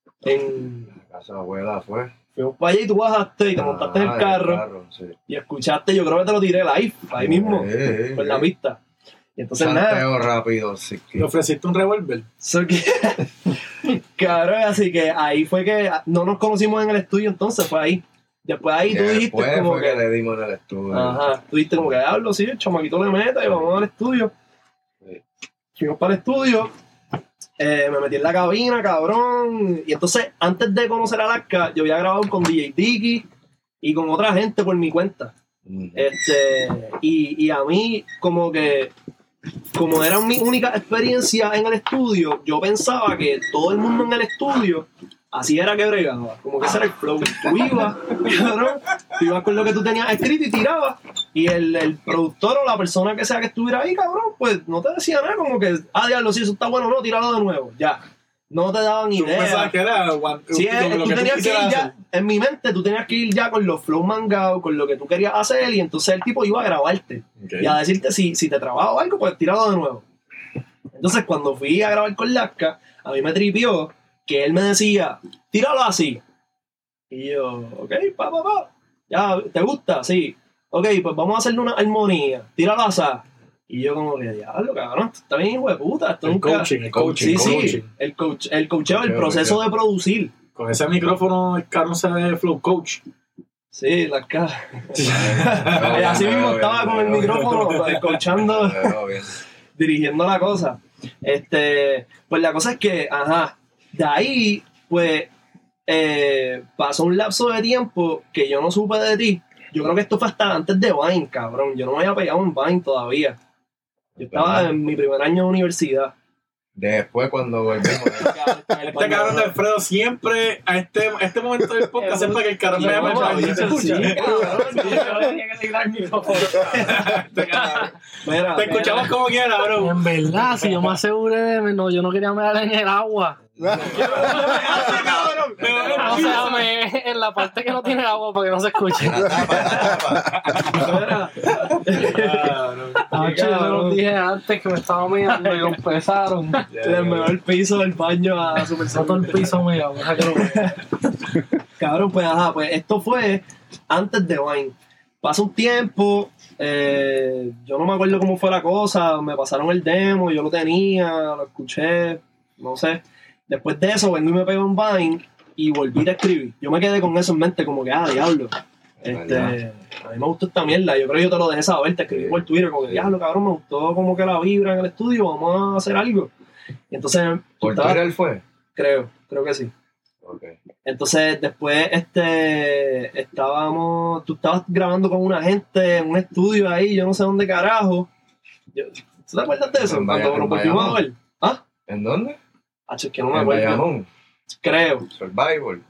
S4: La casa de abuela fue.
S1: Fuimos para allá y tú bajaste y te montaste en el carro
S4: Sí.
S1: y escuchaste, yo creo que te lo tiré live, ahí mismo, con la pista. Y entonces
S4: Chanteo
S1: nada.
S4: rápido, sí.
S2: ¿Le ofreciste un revólver?
S1: So que, cabrón, así que ahí fue que no nos conocimos en el estudio, entonces fue ahí. Después ahí tú dijiste
S4: Después
S1: como
S4: fue que le dimos en el estudio.
S1: ajá, tú dijiste como que hablo, sí, el chamaquito le mete y vamos al estudio.
S4: Sí.
S1: Fuimos para el estudio, me metí en la cabina, cabrón. Y entonces, antes de conocer a Alaska, yo había grabado con DJ Dicky y con otra gente por mi cuenta.
S4: Ujú.
S1: Y a mí, como era mi única experiencia en el estudio, yo pensaba que todo el mundo en el estudio así era que bregaba, como que ese era el flow. Tú ibas, cabrón, tú ibas con lo que tú tenías escrito y tirabas, y el productor o la persona que sea que estuviera ahí, cabrón, pues no te decía nada, como que, diablo, si eso está bueno, no, tíralo de nuevo, ya. No te daban
S2: ¿Tú pensabas
S1: idea.
S2: que era
S1: Sí,
S2: lo
S1: tú
S2: que
S1: tenías que ir
S2: quisieras
S1: ya,
S2: hacer?
S1: en mi mente, tú tenías que ir ya con los flow mangados, con lo que tú querías hacer, y entonces el tipo iba a grabarte.
S2: Okay.
S1: Y a decirte si te trabajaba algo, pues tíralo de nuevo. Entonces, cuando fui a grabar con Laska, a mí me tripió que él me decía, tíralo así. Y yo, ok, pa. Ya, ¿te gusta? Sí. Ok, pues vamos a hacerle una armonía. Tíralo así. Y yo como que, diablo, cabrón, esto está bien hijo de puta. Esto
S2: El
S1: nunca...
S2: coaching.
S1: Sí, el coacheo, el proceso de producir.
S2: Con ese micrófono, el carro se ve flow coach.
S1: Sí, Laska. Y así mismo estaba con el micrófono, coachando,
S4: Pero bien.
S1: dirigiendo la cosa. Pues la cosa es que, de ahí, pues, pasó un lapso de tiempo que yo no supe de ti. Yo creo que esto fue hasta antes de Vine, cabrón. Yo no me había pegado en Vine todavía. Yo estaba en mi primer año de universidad.
S4: Después, cuando volvimos.
S2: Este cabrón de Alfredo siempre, a este momento del podcast, es para que el carro se vea más baño. ¿Se escucha?
S1: Sí, cabrón.
S5: Yo tenía que tirar el micrófono.
S1: Mira,
S2: Te escuchamos como quiera, bro.
S5: En verdad, si yo me aseguré de yo no quería meter en el agua. O sea, en la parte que no tiene agua para que no se escuche.
S1: mira.
S5: Yo se los dije antes que me estaba mirando y lo empezaron.
S1: Le mejor el piso del baño a su
S5: No todo el piso mío, deja que lo vea.
S1: Cabrón, pues esto fue antes de Vine. Pasa un tiempo, yo no me acuerdo cómo fue la cosa, me pasaron el demo, yo lo tenía, lo escuché, no sé. Después de eso, vengo y me pego en Vine y volví a escribir. Yo me quedé con eso en mente, como que, diablo. A mí me gustó esta mierda, yo creo que yo te lo dejé saber, te escribí por Twitter, como que, diablo, cabrón, me gustó como que la vibra en el estudio, vamos a hacer algo. Y entonces,
S4: ¿Por Twitter fue?
S1: creo que sí.
S4: Ok.
S1: Entonces, después, tú estabas grabando con una gente en un estudio ahí, yo no sé dónde carajo. ¿Tú te acuerdas de eso?
S4: En
S1: Cuando nos volvimos a ver. ¿Ah?
S4: ¿En dónde?
S1: Es que no me
S4: En
S1: acuerdo.
S4: Bayamón.
S1: Creo.
S4: Survivor.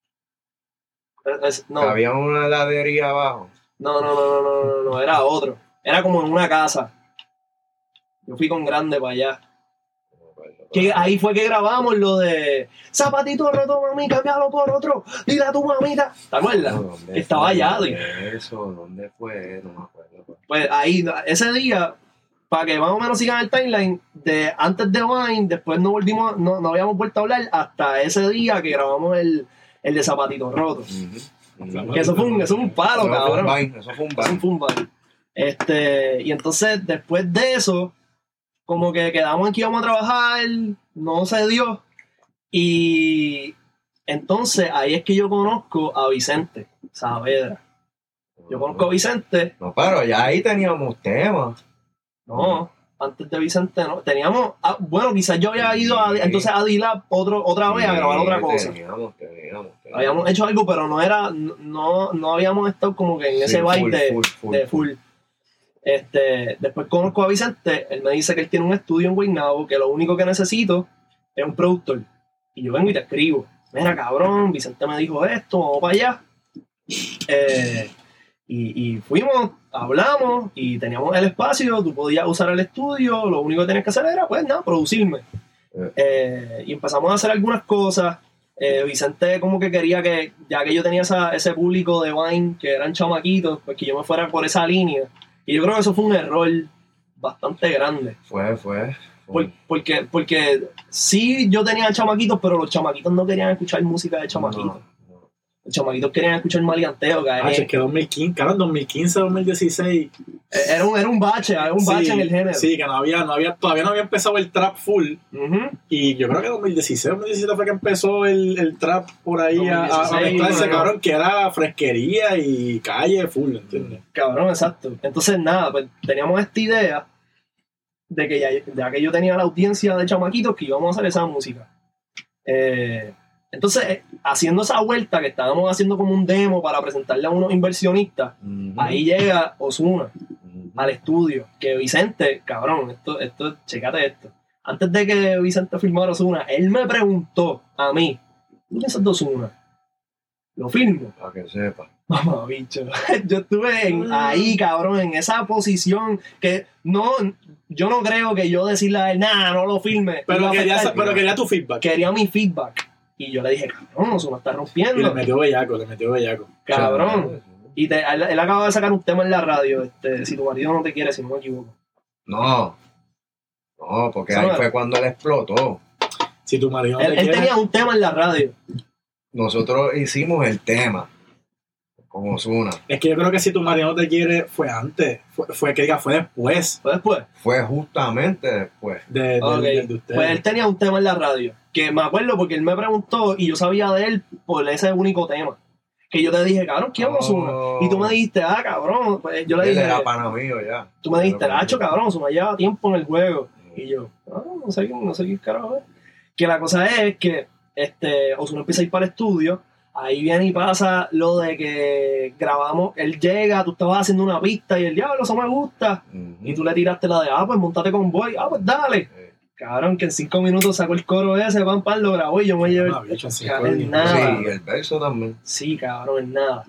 S1: No.
S4: Había una ladería abajo.
S1: No, era otro. Era como en una casa. Yo fui con Grande para allá. Que ahí fue que grabamos lo de zapatito roto, mami, cámbialo por otro. Dile a tu mamita. ¿Te acuerdas?
S4: No, ¿dónde
S1: Que estaba
S4: fue?
S1: allá.
S4: ¿Dónde eso? ¿Dónde fue? No me acuerdo.
S1: Pues ahí, ese día, para que más o menos sigan el timeline, de antes de Vine, después no habíamos vuelto a hablar hasta ese día que grabamos el de zapatito roto. Que eso fue un palo,
S4: Eso
S1: cabrón.
S4: Eso fue un
S1: Eso fue un Vine. Y entonces, después de eso, como que quedamos en que íbamos a trabajar, no se dio. Y entonces ahí es que yo conozco a Vicente Saavedra. Yo conozco a Vicente.
S4: No, pero ya ahí teníamos temas.
S1: No, antes de Vicente no. Teníamos, bueno, quizás yo había ido entonces a D-Lab otra vez a grabar otra cosa.
S4: Teníamos.
S1: Habíamos hecho algo, pero no habíamos estado como que en ese vibe de full. Después conozco a Vicente, él me dice que él tiene un estudio en Guaynabo, que lo único que necesito es un productor. Y yo vengo y te escribo. Mira, cabrón, Vicente me dijo esto, vamos para allá. Y fuimos, hablamos y teníamos el espacio, tú podías usar el estudio, lo único que tenías que hacer era, pues nada, producirme. Y empezamos a hacer algunas cosas. Vicente como que quería que, ya que yo tenía ese público de Vine, que eran chamaquitos, pues que yo me fuera por esa línea. Y yo creo que eso fue un error bastante grande. Porque sí yo tenía chamaquitos, pero los chamaquitos no querían escuchar música de chamaquitos.
S4: No.
S1: Los chamaquitos querían escuchar maleanteo.
S2: Es que 2015, claro, 2015, 2016.
S1: Era un bache en el género.
S2: Sí, que todavía no había empezado el trap full.
S1: Uh-huh.
S2: Y yo creo que 2016, 2017 fue que empezó el trap por ahí a mezclarse, cabrón, que era fresquería y calle full, ¿entiendes?
S1: Cabrón, exacto. Entonces, nada, pues teníamos esta idea de que ya que yo tenía la audiencia de chamaquitos, que íbamos a hacer esa música. Entonces, haciendo esa vuelta que estábamos haciendo como un demo para presentarle a unos inversionistas, ahí llega Ozuna al estudio. Que Vicente, cabrón, esto, chécate esto. Antes de que Vicente firmara Ozuna, él me preguntó a mí, ¿tú piensas de Ozuna? ¿Lo firmo?
S4: Para que sepa.
S1: Mamá, bicho. Yo estuve ahí, cabrón, en esa posición que yo no creo que yo decirle a él, nada, no lo firme.
S2: Pero quería tu feedback.
S1: Quería mi feedback. Y yo le dije, cabrón, Ozuna está rompiendo.
S2: Y le metió bellaco.
S1: Cabrón. Y él acaba de sacar un tema en la radio, si tu marido no te quiere, si no me equivoco.
S4: No, porque ahí fue cuando él explotó.
S2: Si tu marido no te
S1: Él
S2: quiere...
S1: tenía un tema en la radio.
S4: Nosotros hicimos el tema con Ozuna.
S2: Es que yo creo que si tu marido no te quiere fue antes. Fue después.
S1: ¿Fue después?
S4: Fue justamente después.
S2: De ustedes.
S1: Pues él tenía un tema en la radio. Que me acuerdo porque él me preguntó y yo sabía de él por ese único tema. Que yo te dije, cabrón, ¿quién es Ozuna? Y tú me dijiste, cabrón. Pues yo le
S4: Él
S1: dije,
S4: era pana mío ya.
S1: tú me dijiste, Nacho, cabrón, Ozuna lleva tiempo en el juego. Y yo, no sé qué carajo es. Que la cosa es que Ozuna empieza a ir para el estudio. Ahí viene y pasa lo de que grabamos, él llega, tú estabas haciendo una pista y el diablo, eso me gusta. Y tú le tiraste la de, pues montate con Boy, pues dale. Cabrón, que en 5 minutos sacó el coro ese, lo grabó y yo me llevé en nada.
S4: Sí, el verso también.
S1: Sí, cabrón, en nada.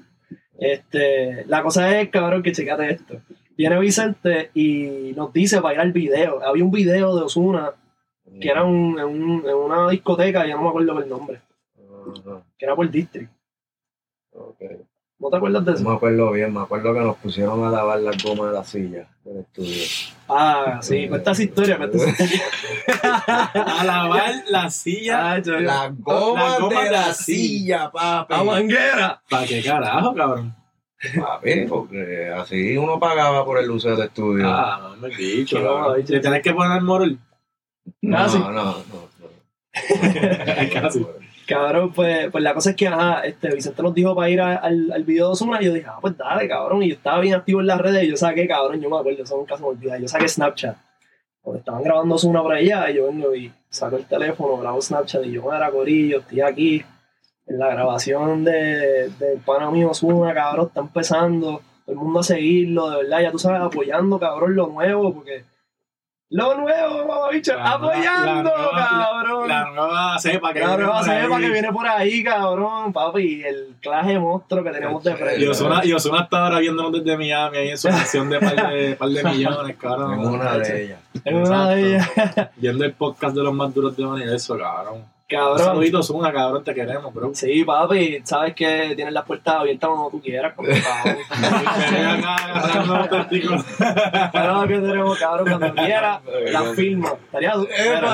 S1: La cosa es, cabrón, que checate esto. Viene Vicente y nos dice para ir al video. Había un video de Ozuna que era en una discoteca, yo no me acuerdo el nombre. Que era por District.
S4: Okay.
S1: ¿No te acuerdas de eso?
S4: No me acuerdo bien, me acuerdo que nos pusieron a lavar las gomas de la silla del estudio.
S1: Sí, cuenta esa historia,
S2: A lavar la silla.
S4: Las gomas de la silla, papi.
S1: ¡La manguera!
S2: ¿Para qué carajo, cabrón?
S4: Papi, porque así uno pagaba por el uso del estudio.
S2: No me he dicho.
S1: Qué mamá, bicho.
S2: ¿Le tenés que poner el moral?
S1: Casi.
S4: No.
S2: Casi.
S1: Cabrón, pues la cosa es que Vicente nos dijo para ir al video de Ozuna y yo dije, pues dale, cabrón. Y yo estaba bien activo en las redes y yo saqué, cabrón, yo me acuerdo, eso nunca se me olvida. Yo saqué Snapchat. Porque estaban grabando Ozuna por allá y yo vengo y saco el teléfono, grabo Snapchat y yo, era corillo, estoy aquí en la grabación del pana mío Ozuna, cabrón, está empezando, todo el mundo a seguirlo, de verdad, ya tú sabes, apoyando, cabrón, lo nuevo, porque lo nuevo, mamabicho, apoyando, cabrón.
S2: La nueva cepa que
S1: viene por ahí, cabrón, papi, el claje monstruo que tenemos de frente.
S2: Y Ozuna está ahora viéndonos desde Miami, ahí en su canción de par de millones, cabrón.
S4: En una de ellas.
S1: En una de ellas.
S2: Viendo el podcast de los más duros de universo, cabrón.
S1: Cabrón.
S2: Saluditos, Ozuna, cabrón, te queremos, bro.
S1: Sí, papi, sabes que tienes las puertas abiertas cuando tú quieras, cabrón. Claro que tenemos, cabrón, cuando quieras, las firmo. Estaría duro.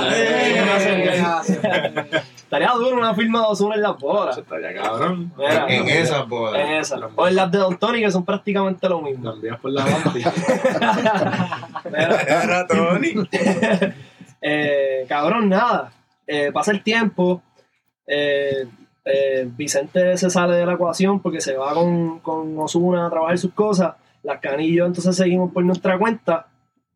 S1: Estaría duro una firma de Ozuna en las bodas.
S2: Estaría cabrón.
S1: Mira,
S4: En esas bodas.
S1: en esas. O en las de Don Tony, que son prácticamente lo mismo.
S2: Lo envías por la banda.
S4: Era Tony.
S1: Cabrón, nada. Pasa el tiempo. Vicente se sale de la ecuación porque se va con Ozuna a trabajar sus cosas. Las Canillos entonces seguimos por nuestra cuenta.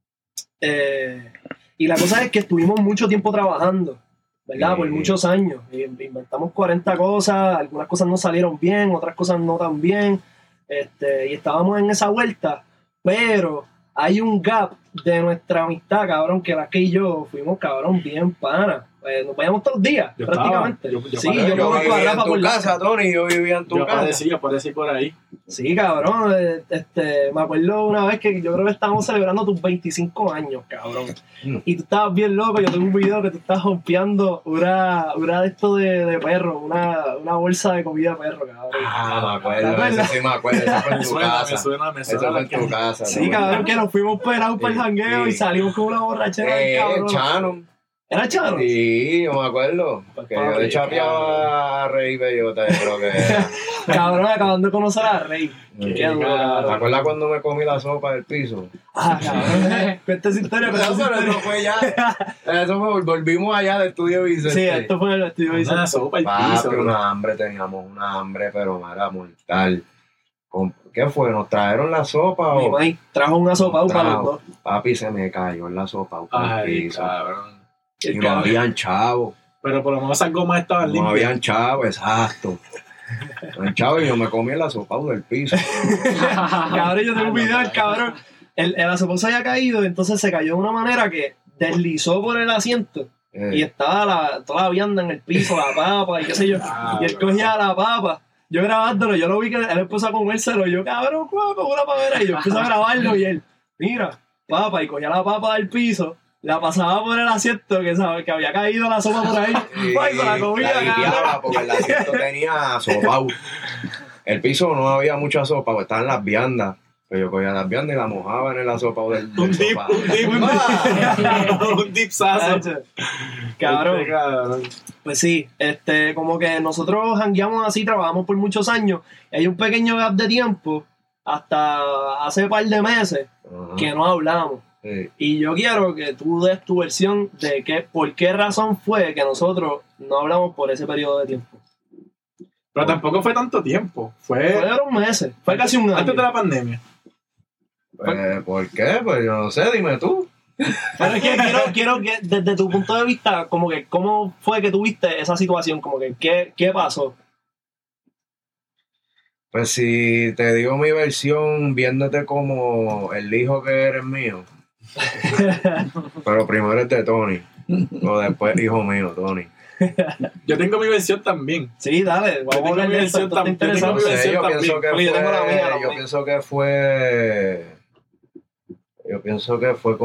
S1: Y la cosa es que estuvimos mucho tiempo trabajando, ¿verdad? Por muchos años. Inventamos 40 cosas, algunas cosas no salieron bien, otras cosas no tan bien. Y estábamos en esa vuelta, pero hay un gap de nuestra amistad, cabrón, que la que y yo fuimos, cabrón, bien pana. Nos vayamos todos los días,
S2: Yo
S1: prácticamente.
S2: yo
S1: sí,
S2: paré-
S1: yo
S4: Yo
S1: conozco a
S4: vivía
S1: Rafa
S4: en tu
S1: por la
S4: casa, Tony, yo vivía en tu
S2: Yo
S4: casa.
S2: aparecí por ahí.
S1: Sí, cabrón. Me acuerdo una vez que yo creo que estábamos celebrando tus 25 años, cabrón. Y tú estabas bien loco. Yo tengo un video que tú estás rompeando una de esto de perro, una bolsa de comida de perro, cabrón.
S4: Me acuerdo, eso sí me acuerdo, eso fue en tu casa.
S2: Me
S4: Eso
S2: suena.
S4: fue en tu casa.
S1: Sí,
S4: ¿no?
S1: cabrón, que nos fuimos pelados para el
S4: Sí,
S1: jangueo y
S4: sí.
S1: salimos con una borrachera del cabrón.
S4: Shannon.
S1: ¿Era Charo?
S4: Sí, yo me acuerdo.
S1: Pues,
S4: Que yo
S1: papi,
S4: le chapeaba a Rey Bellota, yo creo que era.
S1: Cabrón, acabando de conocer a Rey.
S4: Sí.
S1: Qué duro,
S4: ¿Te
S1: cabrón.
S4: acuerdas cuando me comí la sopa del piso?
S1: Cabrón. Cuenta esa historia, cuenta esa
S4: Pero eso
S1: historia.
S4: fue ya. Eso fue, volvimos allá del estudio Vicente.
S1: Sí, esto fue en el estudio
S2: Una
S1: Vicente.
S2: sopa al
S4: Papi,
S2: piso.
S4: teníamos una hambre, pero era mortal. ¿Qué fue? ¿Nos trajeron la sopa
S1: Mi
S4: o...?
S1: maíz trajo una sopa para los dos.
S4: Papi, se me cayó en la sopa para el
S2: Ay,
S4: piso.
S2: cabrón.
S4: Y no habían chavos.
S2: Pero por lo menos esas gomas estaban
S4: No
S2: limpias.
S4: habían chavos, exacto. No habían chavos y yo me comí la sopa del piso.
S1: Cabrón, yo tengo un video del cabrón. El sopa se había caído, entonces se cayó de una manera que deslizó por el asiento y estaba toda la vianda en el piso, la papa y qué sé yo. Y él cogía la papa. Yo grabándolo, yo lo vi que él empezó a comérselo. Y yo, cabrón, como una pavera. Y yo empecé a grabarlo y él, mira, papa. Y cogía la papa del piso, la pasaba por el asiento que había caído la sopa por ahí. ¡Ay, con la comida,
S4: la limpiaba
S1: cabrón!
S4: porque el asiento tenía sopa. El piso no había mucha sopa, porque estaban las viandas. Pero yo cogía las viandas y la mojaba en la sopa del
S2: Un dip,
S4: sofá.
S2: un dipsazo.
S1: Cabrón.
S2: Cabrón.
S1: Pues sí, como que nosotros jangueamos así, trabajamos por muchos años. Y hay un pequeño gap de tiempo, hasta hace un par de meses,
S4: Ajá.
S1: que no hablamos.
S4: Sí.
S1: Y yo quiero que tú des tu versión de por qué razón fue que nosotros no hablamos por ese periodo de tiempo.
S2: Pero tampoco fue tanto tiempo. Fue
S1: Fueron meses, fue casi un año.
S2: antes de la pandemia.
S4: Pues, ¿por qué? Pues yo no sé, dime tú.
S1: Pero es que quiero que desde tu punto de vista, como que cómo fue que tuviste esa situación, como que qué pasó.
S4: Pues si te digo mi versión viéndote como el hijo que eres mío. Pero primero es de Tony. O después hijo mío, Tony.
S2: Yo tengo mi versión también.
S1: Sí, dale, vamos a
S2: tengo
S1: hablar
S2: mi
S1: de
S2: versión
S1: eso, esto está
S2: también, yo tengo
S4: No
S2: mi
S1: interesante.
S4: sé, yo
S2: también.
S4: pienso que
S1: Oye, yo tengo la mía, la
S4: fue. Yo
S1: mía.
S4: pienso que fue. Yo pienso que fue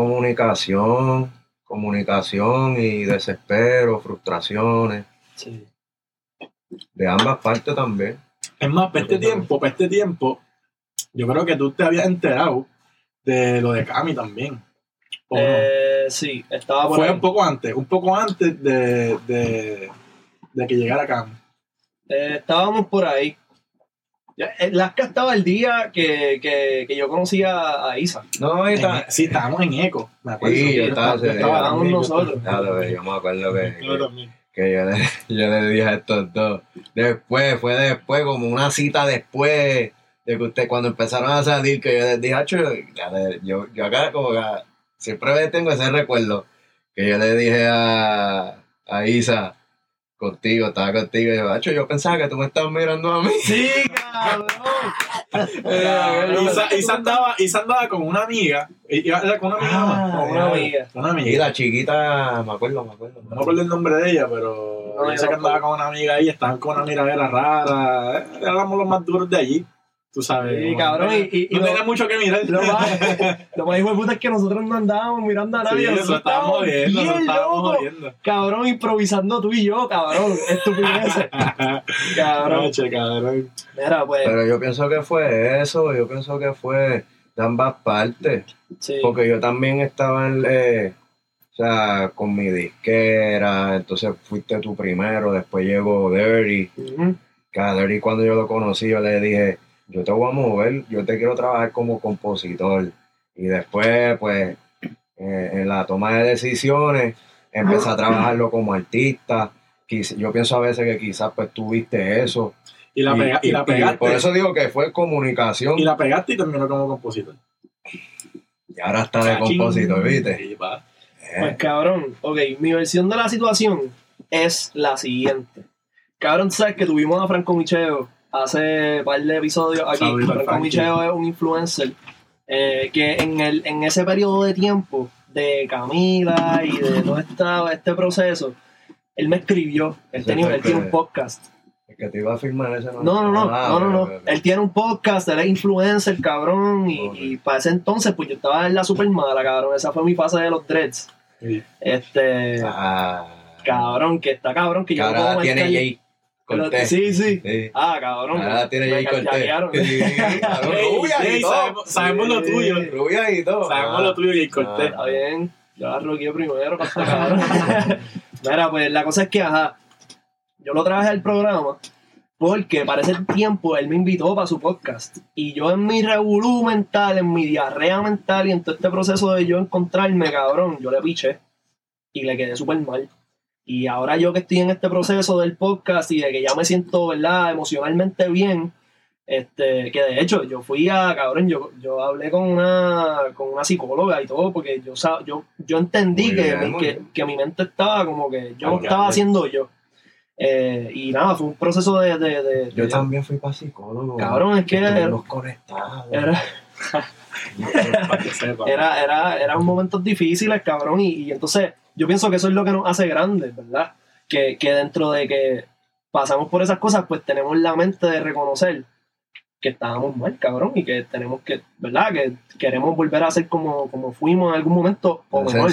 S4: comunicación y desespero, frustraciones,
S1: Sí.
S4: de ambas partes también.
S2: Es más, para este tiempo, yo creo que tú te habías enterado de lo de Cami también. ¿O no?
S1: Sí, estaba por
S2: Fue
S1: ahí.
S2: un poco antes de que llegara Cami.
S1: Estábamos por ahí. Lasca estaba el día que yo conocí a Isa.
S4: No, y está.
S2: Sí, estábamos en Eco, me acuerdo.
S4: Sí, yo estaba ese día.
S1: Estábamos
S2: también,
S1: nosotros.
S4: Ya lo veo, yo me acuerdo
S2: Yo también.
S4: que yo le dije a estos dos. Fue después, como una cita después de que usted, cuando empezaron a salir, que yo les dije, "Acho, yo acá como que siempre tengo ese recuerdo, que yo le dije a Isa, estaba contigo, y yo, "Acho, yo pensaba que tú me estabas mirando a mí."
S1: Sí, cabrón.
S2: Isa andaba con una amiga. Era con una amiga.
S1: con una amiga.
S2: Una
S4: Y
S2: amiga.
S4: la chiquita, me acuerdo.
S2: No me acuerdo el nombre de ella, pero
S1: No,
S2: yo sé
S1: yo
S2: que andaba con una amiga ahí, estaban con una miradera rara. Éramos los más duros de allí, tú sabes.
S1: Sí,
S2: como
S1: cabrón,
S2: no
S1: y
S2: tenía mucho que mirar.
S1: Lo más hijo de puta es que nosotros no andábamos mirando a
S2: Sí,
S1: nadie.
S2: eso
S1: Nosotros
S2: estábamos jodiendo,
S1: bien
S2: eso estábamos
S1: locos.
S2: jodiendo.
S1: Cabrón, improvisando tú y yo, cabrón. Estupideces. Cabrón.
S2: Noche, cabrón.
S1: Mira, pues.
S4: Pero yo pienso que fue eso, yo pienso que fue de ambas partes.
S1: Sí.
S4: Porque yo también estaba o sea, con mi disquera, entonces fuiste tú primero, después llegó Dirty.
S1: Ujú.
S4: Que a Dirty cuando yo lo conocí, yo le dije, yo te voy a mover, yo te quiero trabajar como compositor. Y después, pues, en la toma de decisiones, empecé a trabajarlo como artista. Yo pienso a veces que quizás pues tuviste eso.
S2: Y la pegaste.
S4: Por eso digo que fue comunicación.
S2: Y la pegaste y terminó como compositor.
S4: Y ahora está de compositor, ¿viste?
S2: Sí, pa.
S1: Pues cabrón, ok, mi versión de la situación es la siguiente. Cabrón, tú sabes que tuvimos a Franco Micheo hace un par de episodios aquí.
S2: Saludito al
S1: Franco
S2: Frankie.
S1: Micheo es un influencer que en ese periodo de tiempo de Camila y de todo este proceso, él me escribió, él tiene un podcast.
S4: El que te iba a firmar ese
S1: No. Él tiene un podcast, él es influencer, cabrón, y para ese entonces, pues yo estaba en la super mala, cabrón. Esa fue mi fase de los dreads.
S2: Sí.
S1: Cabrón, que está cabrón, que yo
S4: ahora
S1: no puedo
S4: tiene
S1: marcar-
S4: Jay Cortés.
S1: Sí.
S4: Sí.
S1: Cabrón.
S4: Ahora tiene
S1: me
S4: Jay Cortés.
S1: carjaquearon.
S4: Sí, cabrón,
S2: Ey,
S4: rubia y
S2: Jay,
S4: todo.
S2: sabemos lo tuyo.
S4: Rubia y todo.
S2: Sabemos lo tuyo, Jay Cortés.
S1: Está bien, yo la roqué primero, cabrón. Mira, pues la cosa es que, yo lo traje al programa porque para ese tiempo él me invitó para su podcast. Y yo en mi revolú mental, en mi diarrea mental y en todo este proceso de yo encontrarme, cabrón, yo le piché y le quedé súper mal. Y ahora yo que estoy en este proceso del podcast y de que ya me siento, ¿verdad?, emocionalmente bien, que de hecho yo fui cabrón, yo hablé con una psicóloga y todo, porque yo entendí
S4: Muy bien.
S1: que mi mente estaba como que yo no
S2: Ok.
S1: estaba haciendo yo. Y nada, fue un proceso
S4: Yo también fui para psicólogo.
S1: Cabrón, es que
S4: estuvimos conectados.
S2: Para que sepa.
S1: eran momentos difíciles, cabrón, y entonces yo pienso que eso es lo que nos hace grandes, ¿verdad? Que dentro de que pasamos por esas cosas, pues tenemos la mente de reconocer que estábamos mal, cabrón, y que tenemos que, ¿verdad? Que queremos volver a ser como fuimos en algún momento, o mejor.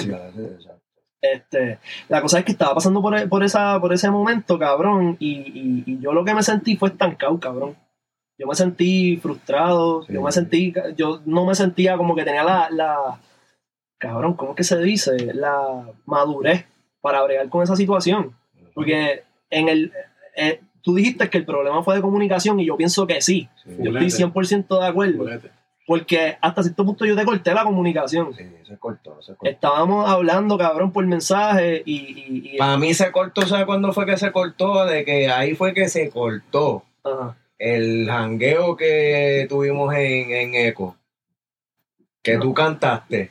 S1: La cosa es que estaba pasando por ese momento, cabrón, y yo lo que me sentí fue estancado, cabrón. Yo me sentí frustrado,
S4: Sí.
S1: yo no me sentía como que tenía cabrón, ¿cómo es que se dice? La madurez para bregar con esa situación. Porque tú dijiste que el problema fue de comunicación y yo pienso que sí. Yo estoy 100% de acuerdo.
S2: Bulete.
S1: Porque hasta cierto punto yo te corté la comunicación.
S4: Sí, se cortó.
S1: Estábamos hablando, cabrón, por mensaje y
S4: Para mí se cortó, ¿sabes cuándo fue que se cortó? De que ahí fue que se cortó
S1: ajá.
S4: el jangueo que tuvimos en Eco. Que tú cantaste.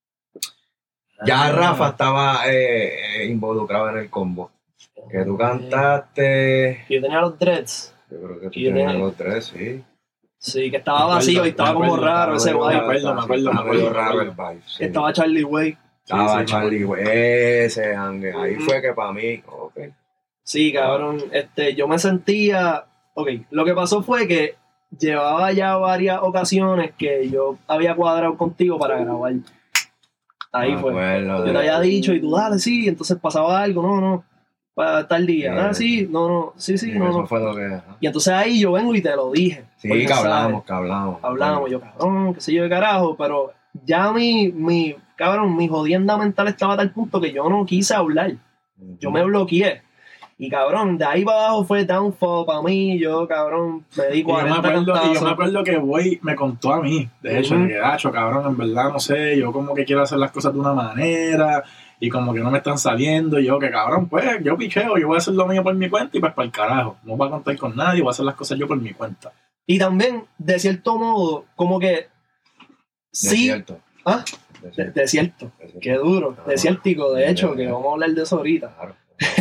S4: Ya Rafa estaba involucrado en el combo. Que tú cantaste.
S1: Yo tenía los dreads.
S4: Yo creo que tú
S1: Y yo
S4: tenías
S1: tenía-
S4: los tres, sí.
S1: Sí, que estaba vacío y estaba como raro ese
S2: me
S1: vibe.
S2: acuerdo.
S4: Raro el vibe. Sí.
S1: Estaba Charlie Way.
S4: Estaba
S2: Sí,
S4: Charlie, güey. Ese jangueo. Ahí fue que para mí. Ok.
S1: Sí, cabrón. Yo me sentía. Ok, lo que pasó fue que llevaba ya varias ocasiones que yo había cuadrado contigo para grabar. Ahí
S4: Me
S1: fue.
S4: acuerdo
S1: Yo te
S4: de-
S1: había dicho y tú dale, sí, entonces pasaba algo, no, para tal día.
S4: Sí.
S1: Sí, no, sí,
S4: Sí,
S1: no,
S4: eso
S1: no.
S4: fue lo que. Ajá.
S1: Y entonces ahí yo vengo y te lo dije.
S4: Sí,
S1: por
S4: que
S1: mensaje.
S4: hablamos.
S1: Hablábamos, yo, cabrón, qué sé yo de carajo, pero ya mi jodienda mental estaba a tal punto que yo no quise hablar. Yo me bloqueé. Y cabrón, de ahí para abajo fue downfall para mí. Yo, cabrón, me di
S2: Y yo me
S1: 40
S2: acuerdo,
S1: cantazos.
S2: que Boy me contó a mí, de hecho,
S1: Ujú.
S2: de que, "Acho, cabrón, en verdad, no sé, yo como que quiero hacer las cosas de una manera y como que no me están saliendo. Y yo, que cabrón, pues yo picheo, yo voy a hacer lo mío por mi cuenta y pues para el carajo. No voy a contar con nadie, voy a hacer las cosas yo por mi cuenta.
S1: Y también, de cierto modo, como que sí.
S4: Desierto.
S1: ¿Ah? Desierto. Qué duro.
S4: Ah,
S1: Desértico, de hecho, que
S4: yeah.
S1: vamos a hablar de eso ahorita.
S4: Claro.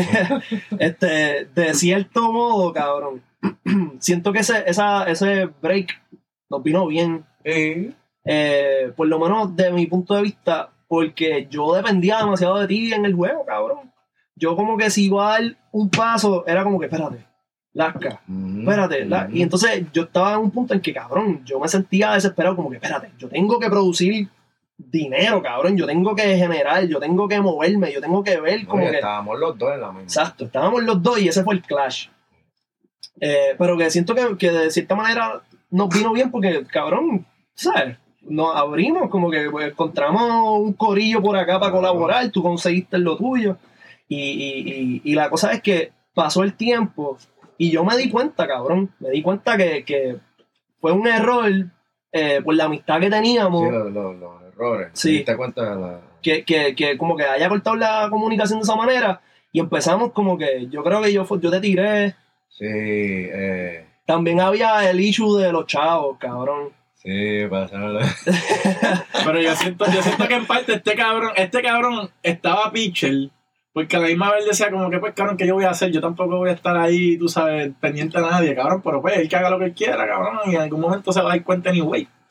S1: De cierto modo, cabrón, siento que ese break nos vino bien.
S4: Sí.
S1: Por lo menos de mi punto de vista, porque yo dependía demasiado de ti en el juego, cabrón. Yo como que si iba a dar un paso, era como que, espérate, Lasca, espérate. Y entonces yo estaba en un punto en que, cabrón, yo me sentía desesperado, como que, espérate, yo tengo que producir dinero, cabrón, yo tengo que generar, yo tengo que moverme, yo tengo que ver como
S4: No, y
S1: que...
S4: estábamos los dos en la misma.
S1: Exacto, estábamos los dos y ese fue el clash. Pero que siento que de cierta manera nos vino bien porque, cabrón, ¿sabes? Nos abrimos, como que pues, encontramos un corillo por acá para colaborar, tú conseguiste lo tuyo. Y la cosa es que pasó el tiempo y yo me di cuenta, cabrón, me di cuenta que fue un error por la amistad que teníamos.
S4: Sí, los errores.
S1: Sí.
S4: ¿Te das cuenta de la...
S1: Que como que haya cortado la comunicación de esa manera y empezamos como que yo creo que yo te tiré.
S4: Sí,
S1: También había el issue de los chavos, cabrón.
S4: sí, pasarlo.
S2: Pero yo siento que en parte este cabrón estaba pitcher, porque a la misma vez decía como que pues cabrón, ¿qué yo voy a hacer? Yo tampoco voy a estar ahí, tú sabes, pendiente a nadie, cabrón, pero pues él que haga lo que él quiera, cabrón, y en algún momento se va a dar cuenta anyway.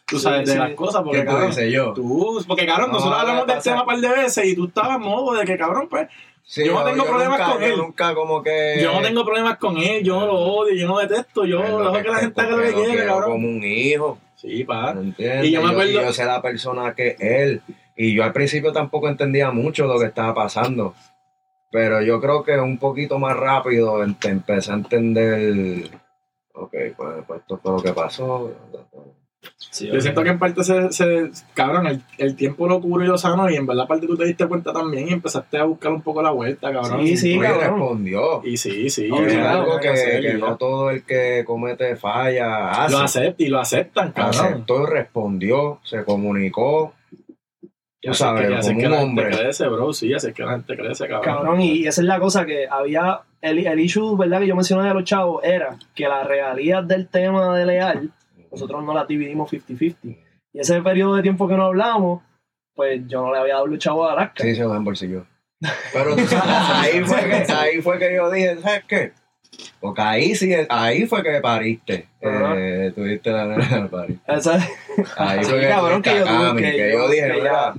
S2: tú sabes,
S1: Sí,
S2: de
S1: sí.
S2: las cosas, porque
S4: ¿Qué tú
S2: cabrón,
S4: dices yo?
S2: porque cabrón,
S4: No,
S2: nosotros hablamos del
S4: pasa-
S2: tema un par de veces y tú estabas en modo de que cabrón, pues,
S4: Sí,
S2: yo no tengo problemas con él.
S4: Yo nunca como que...
S2: yo no tengo problemas con él, yo no lo odio, yo no detesto, yo
S4: Pues lo
S2: dejo que la gente haga lo
S4: porque
S2: que quiere,
S4: quiero
S2: cabrón.
S4: como un hijo.
S2: Sí, pa.
S4: ¿Me entiendes?
S2: Y yo me acuerdo-
S4: yo sé la persona que él. Y yo al principio tampoco entendía mucho lo que estaba pasando. Pero yo creo que un poquito más rápido empecé a entender. Ok, pues esto fue lo que pasó.
S1: Sí,
S2: Yo siento que en parte cabrón, el tiempo lo curo y lo sano y en verdad parte tú te diste cuenta también y empezaste a buscar un poco la vuelta, cabrón.
S1: Sí,
S4: Y
S1: cabrón.
S4: respondió.
S2: Y sí,
S1: Oh,
S4: Es
S1: claro,
S4: algo
S2: tiene hacer,
S4: que
S2: y
S4: no todo el que comete falla hace.
S2: lo aceptan, cabrón.
S4: Aceptó, respondió, se comunicó. Tú sabes,
S2: así
S4: como
S2: que
S4: un
S2: la gente
S4: hombre.
S2: crece, bro, sí, así que la gente crece, cabrón.
S1: Cabrón, y esa es la cosa que había, el issue, ¿verdad? Que yo mencioné de los chavos era que las regalías del tema de Leal, nosotros no las dividimos 50-50. Y ese periodo de tiempo que no hablamos, pues yo no le había dado los chavos a Alaska.
S4: Sí, se me embolsilló. Pero tú sabes, ahí fue que yo dije, ¿sabes qué? Porque ahí fue que pariste.
S1: Ajá.
S4: Tuviste la nena de parir.
S1: Esa-
S4: Ahí
S1: Sí,
S4: fue que
S1: cabrón, que yo tuve
S4: Cami, que yo dije,
S1: que
S4: mira,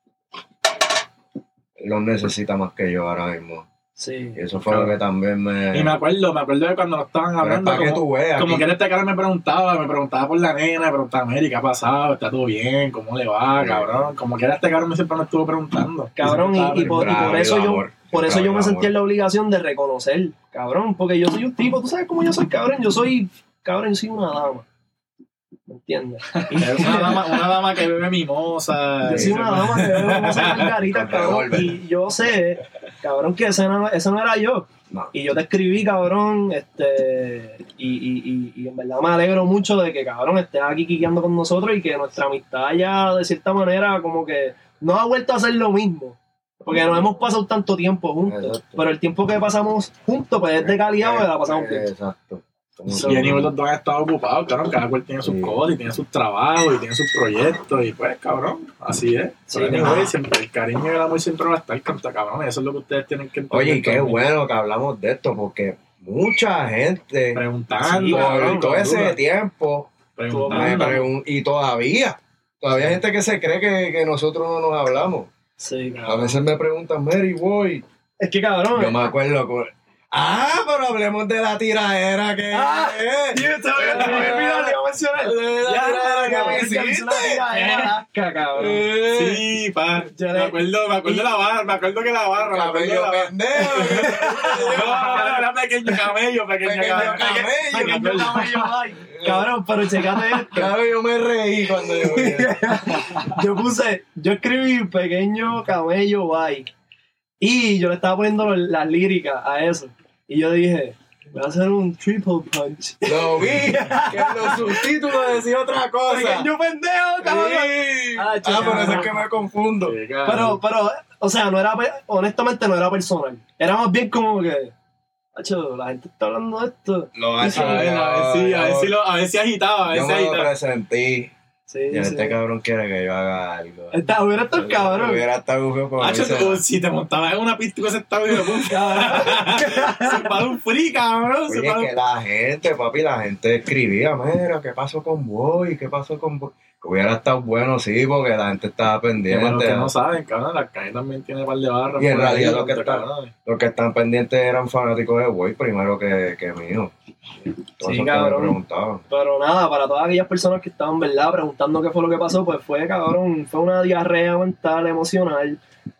S4: los necesita más que yo ahora mismo.
S1: sí.
S4: Y eso fue lo que también me...
S2: Y me acuerdo de cuando nos estaban
S4: Pero es
S2: hablando,
S4: para que tú veas.
S2: como
S4: aquí-
S2: que en este cara me preguntaba por la nena, me preguntaba, Mary, ¿qué ha pasado? ¿Está todo bien? ¿Cómo le va, cabrón? Como que era este cabrón siempre me estuvo preguntando.
S1: Cabrón, y por eso yo,
S4: amor.
S1: por eso yo me
S4: Amor.
S1: sentí en la obligación de reconocer, cabrón, porque yo soy un tipo, tú sabes cómo yo soy, cabrón, yo soy una dama. ¿Me entiendes?
S2: Es una dama que bebe mimosa.
S1: Yo soy una dama que bebe como esa margarita,
S4: Con
S1: cabrón,
S4: revólver.
S1: y yo sé, cabrón, que ese no era yo.
S4: No.
S1: Y yo te escribí, cabrón, y en verdad me alegro mucho de que, cabrón, estés aquí quiqueando con nosotros y que nuestra amistad ya, de cierta manera, como que no ha vuelto a ser lo mismo. Porque nos hemos pasado tanto tiempo juntos.
S4: Exacto.
S1: Pero el tiempo que pasamos juntos, pues es de calidad, porque la pasamos bien.
S4: Exacto.
S2: Y a nivel los dos han estado ocupados, cabrón. Cada cual tiene sus
S4: Sí.
S2: cosas y tiene sus trabajos y tiene sus proyectos. Y pues, cabrón, así es.
S1: Sí,
S2: Pero
S1: cabrón.
S2: anyway, siempre, el cariño y el amor siempre va a estar contra cabrón. Eso es lo que ustedes tienen que entender.
S4: Oye, y qué
S2: también.
S4: bueno que hablamos de esto, porque mucha gente,
S2: Preguntando.
S1: Sí,
S4: por
S1: cabrón,
S4: todo
S2: con
S4: ese
S2: duda.
S4: tiempo,
S2: Preguntando.
S4: y todavía hay gente que se cree que nosotros no nos hablamos.
S1: Sí,
S4: A
S1: cabrón.
S4: veces me preguntan, Mary, boy.
S1: Es que, cabrón.
S4: Yo me acuerdo con... pero hablemos de la tiradera que...
S1: se me olvidó, le iba a mencionar.
S4: De la tiradera que me hiciste.
S1: Cabrón.
S2: Sí, pa.
S1: Yo
S2: Me
S1: le-
S2: acuerdo de la barra, me acuerdo que la barra, me acuerdo de
S4: Cabello
S2: la barra.
S4: pendejo.
S2: No, era pequeño camello, pequeño
S4: Pequeño
S2: camello.
S1: Cabrón, pero checate esto.
S4: Claro, yo me reí cuando yo vi.
S1: Yo escribí pequeño camello bye. Y yo le estaba poniendo las líricas a eso. Y yo dije, voy a hacer un triple punch.
S4: Lo vi, que en los subtítulos decía otra cosa.
S1: Pequeño pendejo, cabrón.
S4: Sí.
S1: Ah,
S4: Por eso es que me confundo.
S1: Pero, o sea, honestamente no era personal. Era más bien como que, macho, la gente está hablando de esto.
S4: Lo
S2: A ver si agitaba, a ver
S4: Yo
S2: si
S4: me lo
S2: agitaba.
S4: presentí.
S1: Sí,
S4: Y este cabrón quiere que yo haga algo.
S1: Hubiera estado cabrón.
S4: Hubiera estado bufio como
S2: Hacho,
S4: dice,
S2: tú, si te montabas en una pista y ese estado de puta. Se para un free, cabrón. Se
S4: Oye,
S2: para
S4: que la gente escribía, mira, ¿qué pasó con Boy? ¿Qué pasó con Boy? Que hubiera estado bueno, sí, porque la gente estaba
S2: Que
S4: pendiente.
S2: para los que no saben, cabrón, la calle también tiene un par de barras.
S4: Y en
S2: por ahí,
S4: realidad lo que
S2: contra
S4: está-
S2: cabrones.
S4: Los que están pendientes eran fanáticos de Boy primero que mío. Todos
S1: Sí,
S4: esos que me
S1: cabrón.
S4: preguntaban.
S1: Pero nada, para todas aquellas personas que estaban, ¿verdad?, preguntando qué fue lo que pasó, pues fue, cabrón, fue una diarrea mental, emocional.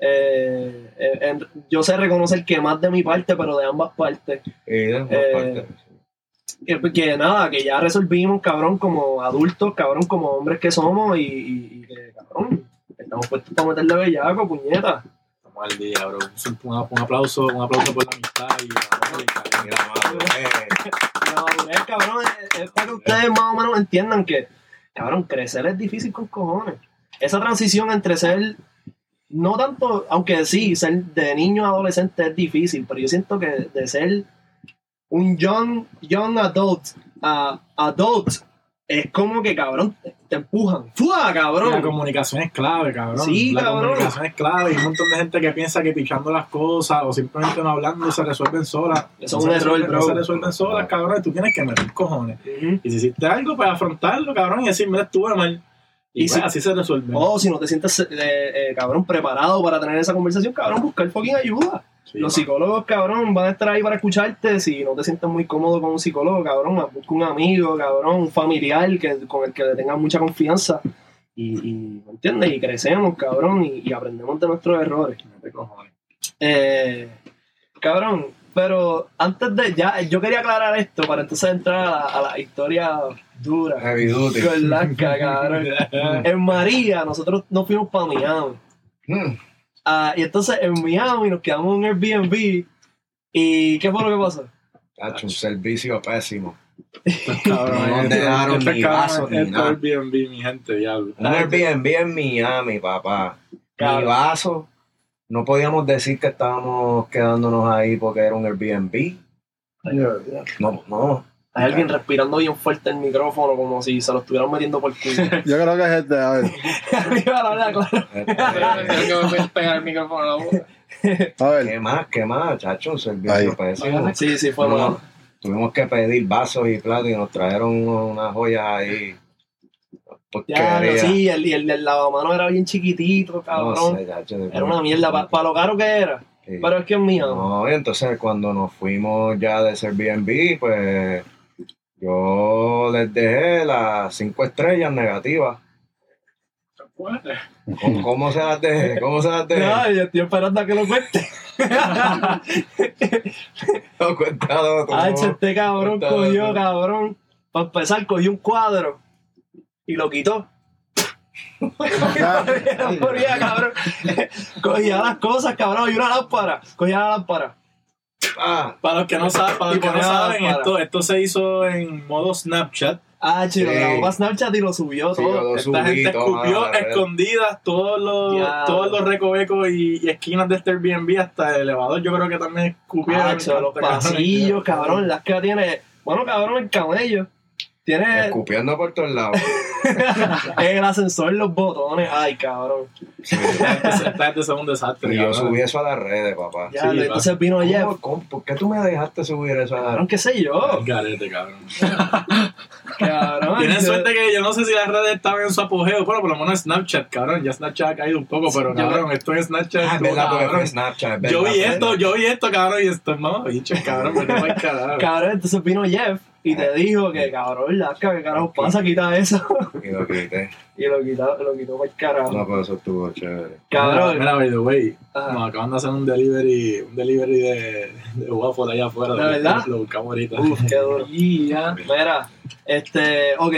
S1: Yo sé reconocer que más de mi parte, pero de ambas partes.
S4: Y de ambas partes.
S1: Que nada, que ya resolvimos, cabrón, como adultos, cabrón, como hombres que somos y que, cabrón, estamos puestos para meterle bellaco, puñeta.
S2: Estamos al día, bro. Un aplauso por la amistad y el amor y el cariño.
S4: Mira, madurez.
S1: La madurez, cabrón, es para que ustedes más o menos entiendan que, cabrón, crecer es difícil con cojones. Esa transición entre ser, no tanto, aunque sí, ser de niño a adolescente es difícil, pero yo siento que de ser un young adult a adult es como que, cabrón, te empujan. ¡Fua, cabrón!
S2: La comunicación es clave, cabrón.
S1: Sí,
S2: la
S1: cabrón.
S2: comunicación es clave. Y un montón de gente que piensa que pichando las cosas o simplemente no hablando se resuelven solas.
S1: Eso es un error, bro.
S2: No se resuelven solas, cabrón. Tú tienes que meter cojones.
S1: Ujú.
S2: Y si hiciste algo, pues afrontarlo, cabrón, y decir, mira, estuve mal. Y
S1: Y
S2: pues,
S1: si-
S2: así se resuelve.
S1: O si no te sientes, cabrón, preparado para tener esa conversación, cabrón, buscar fucking ayuda.
S2: Sí,
S1: Los
S2: mano.
S1: psicólogos, cabrón, van a estar ahí para escucharte. Si no te sientes muy cómodo con un psicólogo, cabrón, busca un amigo, cabrón, un familiar con el que le tengas mucha confianza. ¿Me entiendes? Y crecemos, cabrón, y aprendemos de nuestros errores. Cabrón, pero antes de ya, yo quería aclarar esto para entonces entrar a la historia dura.
S4: Heavy duty.
S1: Con Lasca, cabrón. En María, nosotros nos fuimos para Miami. Y entonces en Miami nos quedamos en un Airbnb. ¿Y qué fue lo que pasó?
S4: Ha hecho un servicio pésimo.
S2: Cabrón,
S4: No dejaron ni vaso ni nada.
S2: Airbnb, mi gente, diablo.
S4: Un Airbnb en Miami, papá.
S1: Cabrón.
S4: Ni vaso. No podíamos decir que estábamos quedándonos ahí porque era un Airbnb. No.
S1: Hay alguien respirando bien fuerte el micrófono como si se lo estuvieran metiendo por el culo.
S6: Yo creo que es este, a ver.
S1: Arriba la verdad, claro.
S5: Creo que me voy a pegar el micrófono a la boca.
S6: A ver.
S4: ¿Qué más, chacho? Un servicio
S6: Ahí.
S4: pésimo.
S1: Sí, fue
S4: No,
S1: malo.
S4: Tuvimos que pedir vasos y platos y nos trajeron unas joyas ahí.
S1: Ya,
S4: Porquería.
S1: sí, el lavamano era bien chiquitito, cabrón.
S4: No sé, chacho.
S1: Era una mierda, para lo caro que era.
S4: Sí.
S1: Pero es que es mío.
S4: No, y entonces cuando nos fuimos ya de ese Airbnb, pues yo les dejé las 5 estrellas negativas. ¿Cómo se las dejé? ¿Cómo se las dejé?
S1: No, yo estoy esperando a que lo cuente.
S4: No, cuéntalo tú.
S1: Este cabrón
S4: Cuéntalo
S1: cogió,
S4: tú.
S1: cabrón. Para empezar, cogió un cuadro y lo quitó. Ponía, cabrón. Cogía las cosas, cabrón, y una lámpara. Cogía la lámpara.
S4: Ah,
S2: Para los que no saben,
S1: Y ponía
S2: saben,
S1: lámpara.
S2: esto se hizo en modo Snapchat.
S1: Chido,
S4: Sí.
S1: grabó para Snapchat y lo subió
S4: sí,
S1: todo.
S4: yo lo
S2: Esta
S4: subí,
S2: gente
S4: toma,
S2: escupió
S4: a ver.
S2: escondidas
S1: Ya.
S2: todos los recovecos y esquinas de este Airbnb, hasta el elevador. Yo creo que también escupieron.
S1: Los pasillos, cabrón. Las que tiene. Bueno, cabrón, el camello. Tiene
S4: Escupiendo por todos lados.
S1: el ascensor, los botones. Ay, cabrón.
S2: Esta gente es un desastre.
S4: Y yo
S2: cabrón.
S4: subí eso a las redes, papá.
S1: Ya,
S2: Sí,
S1: entonces vino Jeff.
S4: ¿Por qué tú me dejaste subir eso a las
S1: Cabrón, qué sé yo.
S2: El garete, cabrón.
S1: Cabrón.
S2: Tienen
S1: yo-
S2: suerte que yo no sé si las redes estaban en su apogeo, pero por lo menos Snapchat, cabrón. Ya Snapchat ha caído un poco, pero
S1: Sí, yo-
S2: cabrón, esto es Snapchat.
S4: Ah, es
S2: estuvo
S4: verdad, porque
S2: cabrón.
S4: fue Snapchat. es
S2: Yo
S4: verdad,
S2: vi esto, cabrón, y esto es más bicho, cabrón, me tengo el carajo.
S1: Cabrón, entonces vino Jeff y te dijo que, cabrón, Lasca, ¿qué carajo pasa? Quita eso.
S4: Y lo quité.
S1: Y lo quitó por el carajo.
S4: No, pero eso estuvo chévere.
S1: Cabrón.
S2: Mira, by the way,
S1: Ajá.
S2: nos acaban de hacer un delivery de waffle allá afuera.
S1: ¿De verdad?
S2: Lo buscamos ahorita.
S1: Uf, qué duro. Mira, ok.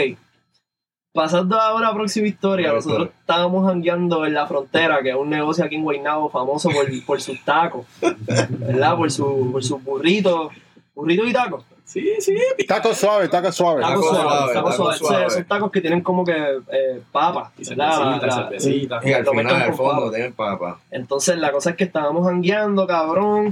S1: Pasando a una próxima historia,
S4: Vale,
S1: nosotros estábamos jangueando en La Frontera, que es un negocio aquí en Guaynabo famoso por sus tacos, ¿verdad? Por sus burritos y tacos.
S2: Sí, sí.
S6: Taco suave, taco suave.
S4: Taco suave,
S1: Tacos
S4: taco
S1: suaves.
S4: suave.
S1: Esos tacos que tienen como que papas,
S2: Y
S1: ¿verdad?
S2: cervecita.
S4: Y al
S1: lo mezclan
S4: final, al
S1: con
S4: fondo,
S1: papas.
S4: tienen papa.
S1: Entonces la cosa es que estábamos jangueando, cabrón,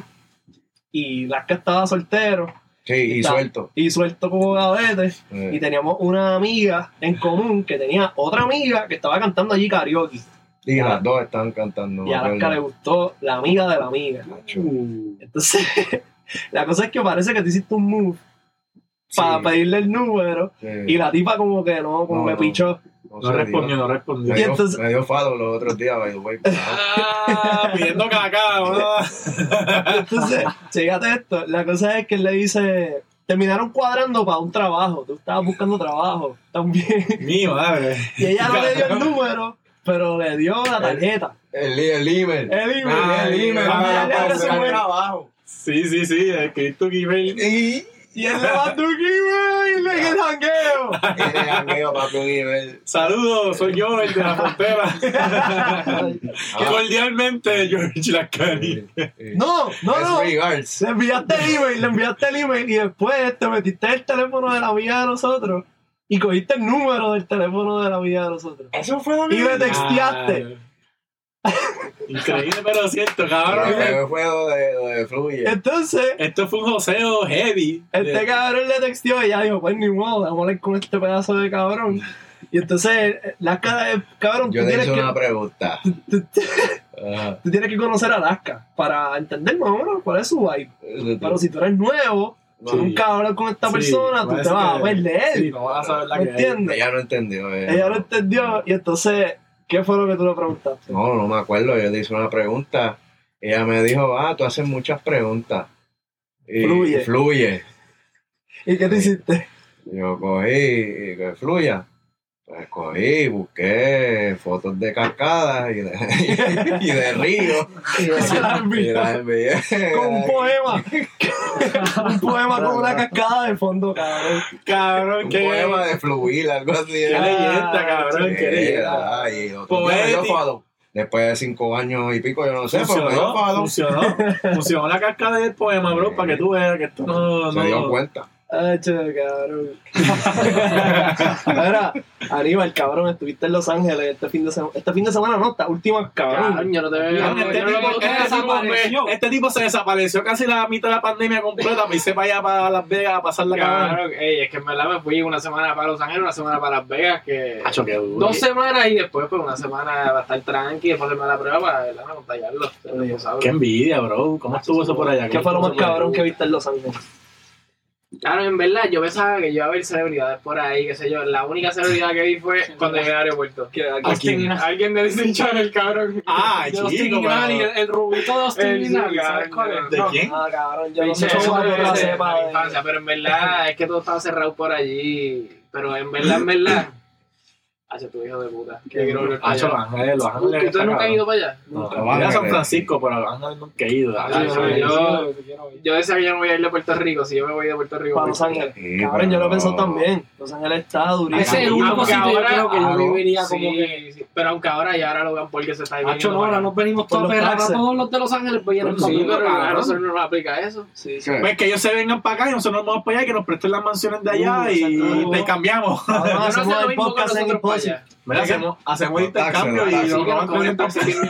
S1: y Lasca estaba soltero
S4: Sí, y
S1: Está-
S4: suelto.
S1: y suelto como gavete. Y teníamos una amiga en común que tenía otra amiga que estaba cantando allí karaoke.
S4: Y las dos están cantando.
S1: Y a Lasca le gustó la amiga de la amiga. Entonces, la cosa es que parece que te hiciste un move para pedirle el número y la tipa como que no, como
S4: No,
S1: que
S4: no.
S1: pichó.
S2: No respondió.
S1: Y entonces-
S4: Me dio fado los otros días, by the way.
S2: Pidiendo caca, ¿no?
S1: Entonces, fíjate esto, la cosa es que él le dice, terminaron cuadrando para un trabajo, tú estabas buscando trabajo también.
S2: Mi madre.
S1: Y ella no le dio el número, pero le dio la tarjeta.
S4: El email.
S1: El email.
S4: El email.
S2: trabajo. Sí, escribí tu email.
S1: Y él le mandó un email en el jangueo.
S4: Y de jangueo, papi, un email.
S2: Saludos, soy yo, el de la frontera. Cordialmente, George Lascari.
S1: No.
S4: Regards.
S1: Le enviaste el email y después te metiste el teléfono de la amiga de nosotros y cogiste el número del teléfono de la amiga de nosotros.
S4: Eso fue lo
S1: Y le texteaste.
S2: Increíble, pero cierto, cabrón.
S4: Fue lo de Fluye.
S1: Entonces,
S2: Esto fue un joseo heavy.
S1: este cabrón le texteó y ella dijo, pues ni modo, vamos a hablar con este pedazo de cabrón. Y entonces, cabrón,
S4: Yo
S1: tú
S4: te
S1: tienes,
S4: hice una pregunta.
S1: tú tienes que conocer a Alaska para entender más o menos cuál es su vibe. Pero si tú eres nuevo,
S4: No,
S1: Si nunca hablas con esta
S2: Sí,
S1: persona, tú
S2: parece
S1: te vas a
S2: que-
S1: perder.
S2: Sí, no vas a saber la
S1: ¿Me
S2: que es.
S1: entiendes?
S4: ella no entendió.
S1: Ella lo entendió y entonces, ¿qué fue lo que tú le preguntaste?
S4: No me acuerdo. Yo le hice una pregunta. Ella me dijo, tú haces muchas preguntas. Y
S1: Fluye.
S4: fluye.
S1: ¿Y qué te hiciste?
S4: Yo cogí y que fluya. Pues cogí, busqué fotos de cascadas y de ríos. Y las envié.
S1: Con un poema. Un poema con una cascada de fondo, cabrón.
S2: Cabrón,
S4: Un
S2: qué
S4: poema de fluir, algo así.
S2: qué leyenda, cabrón, qué leyenda.
S4: Y otro día me dio
S2: Poético.
S4: follow. Después de 5 años y pico, yo no sé, pero me dio
S2: Funcionó,
S4: follow.
S2: funcionó la cascada del poema, bro, para que tú veas que esto no...
S4: Se dio cuenta.
S1: Ay, che, cabrón. Mira, Aníbal, cabrón, estuviste en Los Ángeles este fin de semana. Este fin de semana no, esta última,
S5: Cabrón,
S1: cabrón.
S5: yo no te veo.
S2: Cabrón, este tipo se desapareció casi la mitad de la pandemia completa. Me hice para allá, para Las Vegas, a pasar la cabrón.
S5: Cabrón, es que en verdad me fui una semana para Los Ángeles, una semana para Las Vegas, que...
S2: Hacho, qué duro.
S5: 2 semanas y después pues una semana va a estar tranqui, después hacerme la prueba para ¿verdad? Contagiarlo.
S2: Qué envidia, bro. ¿Cómo estuvo eso por allá?
S1: ¿Qué fue lo más cabrón que viste en Los Ángeles?
S5: Claro, en verdad, yo pensaba que yo iba a ver celebridades por ahí, qué sé yo. La única celebridad que vi fue cuando llegué al aeropuerto.
S1: Que
S2: ¿A quién?
S5: Alguien de Disney Channel, cabrón.
S2: Ah,
S5: De Austin
S2: chico,
S5: Minali,
S2: pero-
S5: el rubito de Austin
S1: El
S5: Minali,
S1: sí,
S5: ¿sabes cuál es?
S2: ¿De
S5: No.
S2: quién?
S1: Ah, cabrón, yo no
S5: Pinche,
S1: sé
S5: eso
S1: cómo
S5: fue
S1: la
S5: de
S1: sepa
S5: la
S1: de-
S5: infancia, pero en verdad es que todo estaba cerrado por allí. Pero en verdad, hace tu hijo de puta. Que quiero volver para
S2: Hacho,
S5: allá.
S2: Los Ángeles, Los Ángeles.
S5: ¿Tú nunca has ido para allá?
S2: No,
S4: Los
S2: fui a San
S4: Ángeles.
S2: Francisco, pero a Los Ángeles nunca he ido.
S5: Ah,
S2: Hacho,
S5: yo decía que yo no voy a ir de Puerto Rico. Si yo me voy de Puerto Rico,
S1: Para
S5: voy
S1: Los Ángeles.
S4: Sí,
S1: Cabrón, yo lo he
S4: pero-
S1: pensado también. Los Ángeles está durísimo.
S5: Ese es el único
S7: Aunque
S5: sitio yo
S7: ahora-
S5: creo que yo
S7: ah,
S5: viviría
S7: sí,
S5: como que... sí, pero aunque ahora ya lo vean porque se está
S7: Hacho, no, ahora nos venimos
S1: Por
S7: todos
S1: los
S7: pegados a
S1: taxes.
S7: todos los de Los Ángeles, pues ya no
S5: Sí, pero
S7: cabrón.
S5: a nosotros no nos aplica eso.
S1: Sí, sí.
S4: ¿Qué?
S2: Pues que ellos se vengan para acá y nosotros nos vamos para allá y que nos presten las mansiones de allá y
S1: exacto.
S2: te cambiamos.
S1: Ahora
S5: Yo no sé
S1: hacemos
S5: lo
S1: el
S5: mismo que
S1: podcast en
S5: nosotros para
S1: Impossible.
S5: allá.
S2: Mira, hacemos
S4: Los
S2: intercambio
S4: taxes,
S2: y
S4: los
S2: nos
S5: Sí, que nos
S2: vamos
S5: cobren
S2: con
S5: taxi 10,000.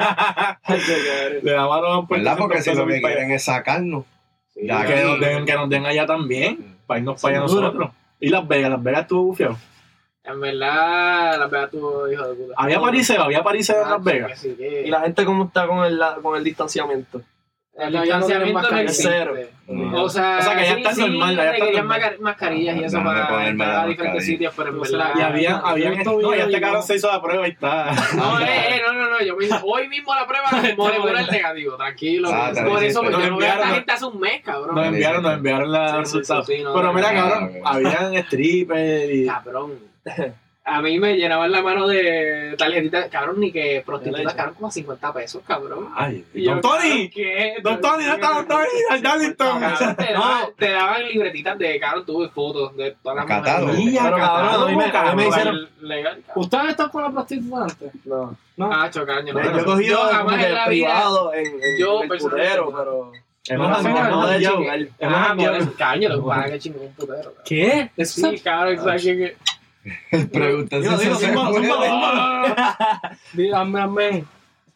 S2: Le damos a los
S4: ¿Verdad? Porque si lo que
S2: para
S4: quieren es sacarnos. Ya
S2: que nos den allá también, para irnos para allá
S1: Sin duda.
S2: nosotros. Y Las Vegas estuvo bufiado.
S5: En verdad, la verdad tu hijo de puta.
S2: Había pariseo en Las Vegas.
S5: Sí, que-
S1: ¿Y la gente cómo está con el distanciamiento?
S5: El
S7: Ya no tienen
S5: distanciamiento no
S7: mascarilla.
S5: existe.
S1: Cero.
S5: O sea,
S2: O sea, que ya está normal, ya está
S5: requerían
S2: normal.
S5: mascarillas y eso
S4: Déjame
S5: para
S4: ponerme
S5: entrar
S4: la
S5: a diferentes
S4: mascarilla.
S5: sitios, pero en
S7: O sea,
S5: verdad...
S2: Y habían
S7: Esto
S2: no, ya
S7: video
S2: este
S7: y
S2: cabrón
S7: no.
S2: se hizo la prueba y está.
S5: No, yo me hice hoy mismo la prueba molecular el negativo, tranquilo.
S4: Ah, te
S5: Por
S4: lo
S5: eso,
S4: hiciste.
S5: porque yo no veo a esta
S2: Enviaron-
S5: gente hace un mes, cabrón.
S2: Nos enviaron los
S5: Sí,
S2: resultados.
S5: sí, no,
S2: Pero
S5: no,
S2: mira,
S5: no,
S2: cabrón,
S4: no.
S2: habían strippers y.
S5: Cabrón. A mí me llenaban la mano de tarjetitas, cabrón, ni que prostitutas, cabrón, como a 50 pesos, cabrón.
S2: Ay,
S5: Y yo,
S2: Don Tony,
S5: cabrón, ¿qué?
S2: Don Tony, ¿dónde está Don Tony? Al Darlington.
S5: Cabrón, te daban libretitas de, cabrón, tuve fotos de todas las
S4: Catálogo.
S5: mujeres.
S2: Mira,
S1: Pero cabrón, a mí me
S2: cabrón.
S1: hicieron...
S5: Legal, cabrón.
S7: ¿Ustedes están con la prostituta antes?
S1: No.
S5: Ah, chocaron, yo no.
S1: Yo he cogido
S5: Yo
S1: como
S5: jamás
S1: que
S5: en la vida...
S1: privado en
S5: yo
S1: el
S5: personalmente,
S1: putero, pero...
S2: Hemos
S1: No,
S2: jangueado,
S1: no,
S2: hemos
S1: de
S2: jangueado.
S1: chingar.
S2: Hemos
S5: Ah,
S2: jangueado.
S5: por eso, caño, lo que pasa es que chingón un putero. cabrón.
S7: ¿Qué? ¿Eso
S5: Sí, cabrón, ¿sabes qué?
S4: Pregúntase
S1: Digo,
S4: si se
S1: zumba,
S4: puede.
S7: Dígame, amén.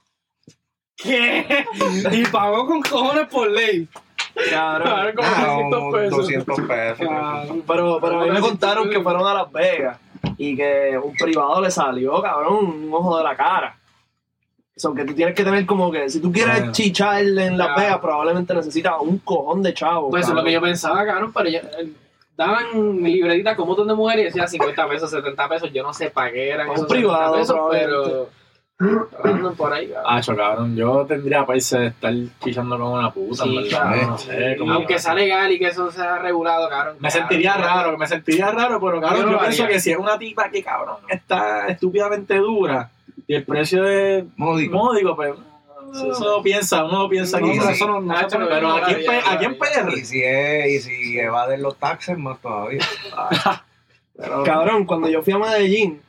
S7: ¿Qué? Y pagó con cojones por ley.
S1: Cabrón.
S5: Como
S4: Ah,
S5: 200
S4: como
S5: pesos.
S4: 200 pesos.
S7: Cabrón.
S1: Pero a mí me contaron que fueron a Las Vegas y que un privado le salió, cabrón, un ojo de la cara. Eso que tú tienes que tener como que, si tú quieres
S2: Bueno.
S1: chichar en Las
S5: Claro.
S1: Vegas, probablemente necesitas un cojón de chavo.
S5: Pues eso es lo
S1: cabrón.
S5: que yo pensaba, cabrón, pero ellos daban libretitas con un montón de mujeres y decía 50 pesos, 70 pesos, yo no sé para qué eran
S1: Un
S5: esos
S1: privado,
S5: 70 pesos,
S1: probablemente.
S5: pero andan por ahí, cabrón.
S2: Ah, cabrón, yo tendría para irse de estar chichando con una puta,
S5: Sí,
S2: en verdad.
S5: cabrón.
S2: No sé, como
S5: Aunque
S2: que-
S5: sea legal y que eso sea regulado, cabrón.
S2: Me sentiría raro, pero cabrón,
S5: Yo no
S2: yo
S5: lo
S2: pienso
S5: haría.
S2: que si es una tipa que, cabrón, está estúpidamente dura y el precio es
S4: Módico.
S2: módico, pues uno lo piensa
S7: No,
S2: aquí.
S7: pero eso no
S5: Ah,
S7: se puede.
S2: Pero aquí
S5: no lo haría.
S2: en PR.
S4: Y si evaden los taxes, más todavía.
S1: Cabrón, cuando yo fui a Medellín,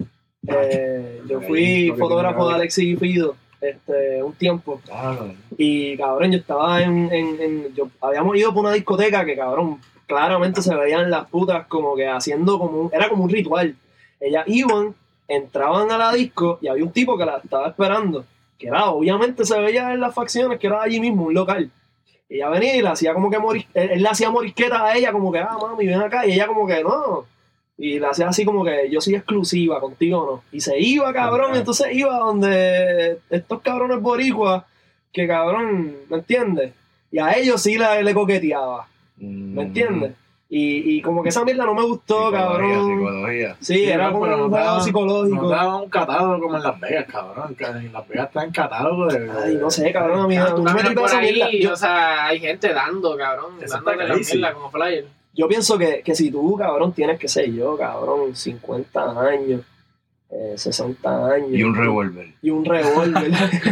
S1: yo fui
S2: Lo que
S1: fotógrafo
S2: tiene
S1: de Alexis y Fido un tiempo.
S4: Claro.
S1: Y cabrón, yo estaba habíamos ido por una discoteca que cabrón, claramente se veían las putas como que haciendo era como un ritual. Ellas iban, entraban a la disco y había un tipo que la estaba esperando, que era, obviamente se veía en las facciones que era allí mismo, un local. Ella venía y le hacía como que él le hacía morisquetas a ella como que, mami, ven acá, y ella como que no. Y le hacía así como que yo soy exclusiva, contigo no. Y se iba, cabrón, entonces iba donde estos cabrones boricuas, que cabrón, ¿me entiendes? Y a ellos sí le coqueteaba. ¿Me entiendes? Y como que esa mierda no me gustó, cabrón.
S4: Psicología.
S1: Sí, era como un juego psicológico.
S2: No daba un catálogo como en Las Vegas, cabrón. En Las Vegas está en catálogo de...
S1: Ay, no sé, cabrón, a mí
S5: Tú
S1: no me
S5: caminas
S1: tripa
S5: por
S1: esa mierda.
S5: ahí, o sea, hay gente dando, cabrón.
S2: Eso
S5: Dando
S2: está
S5: de la
S2: crazy.
S5: mierda como flyer.
S1: Yo pienso que si tú, cabrón, tienes que ser yo, cabrón, 50 años, 60 años.
S4: Y un revólver.
S1: Y un revólver.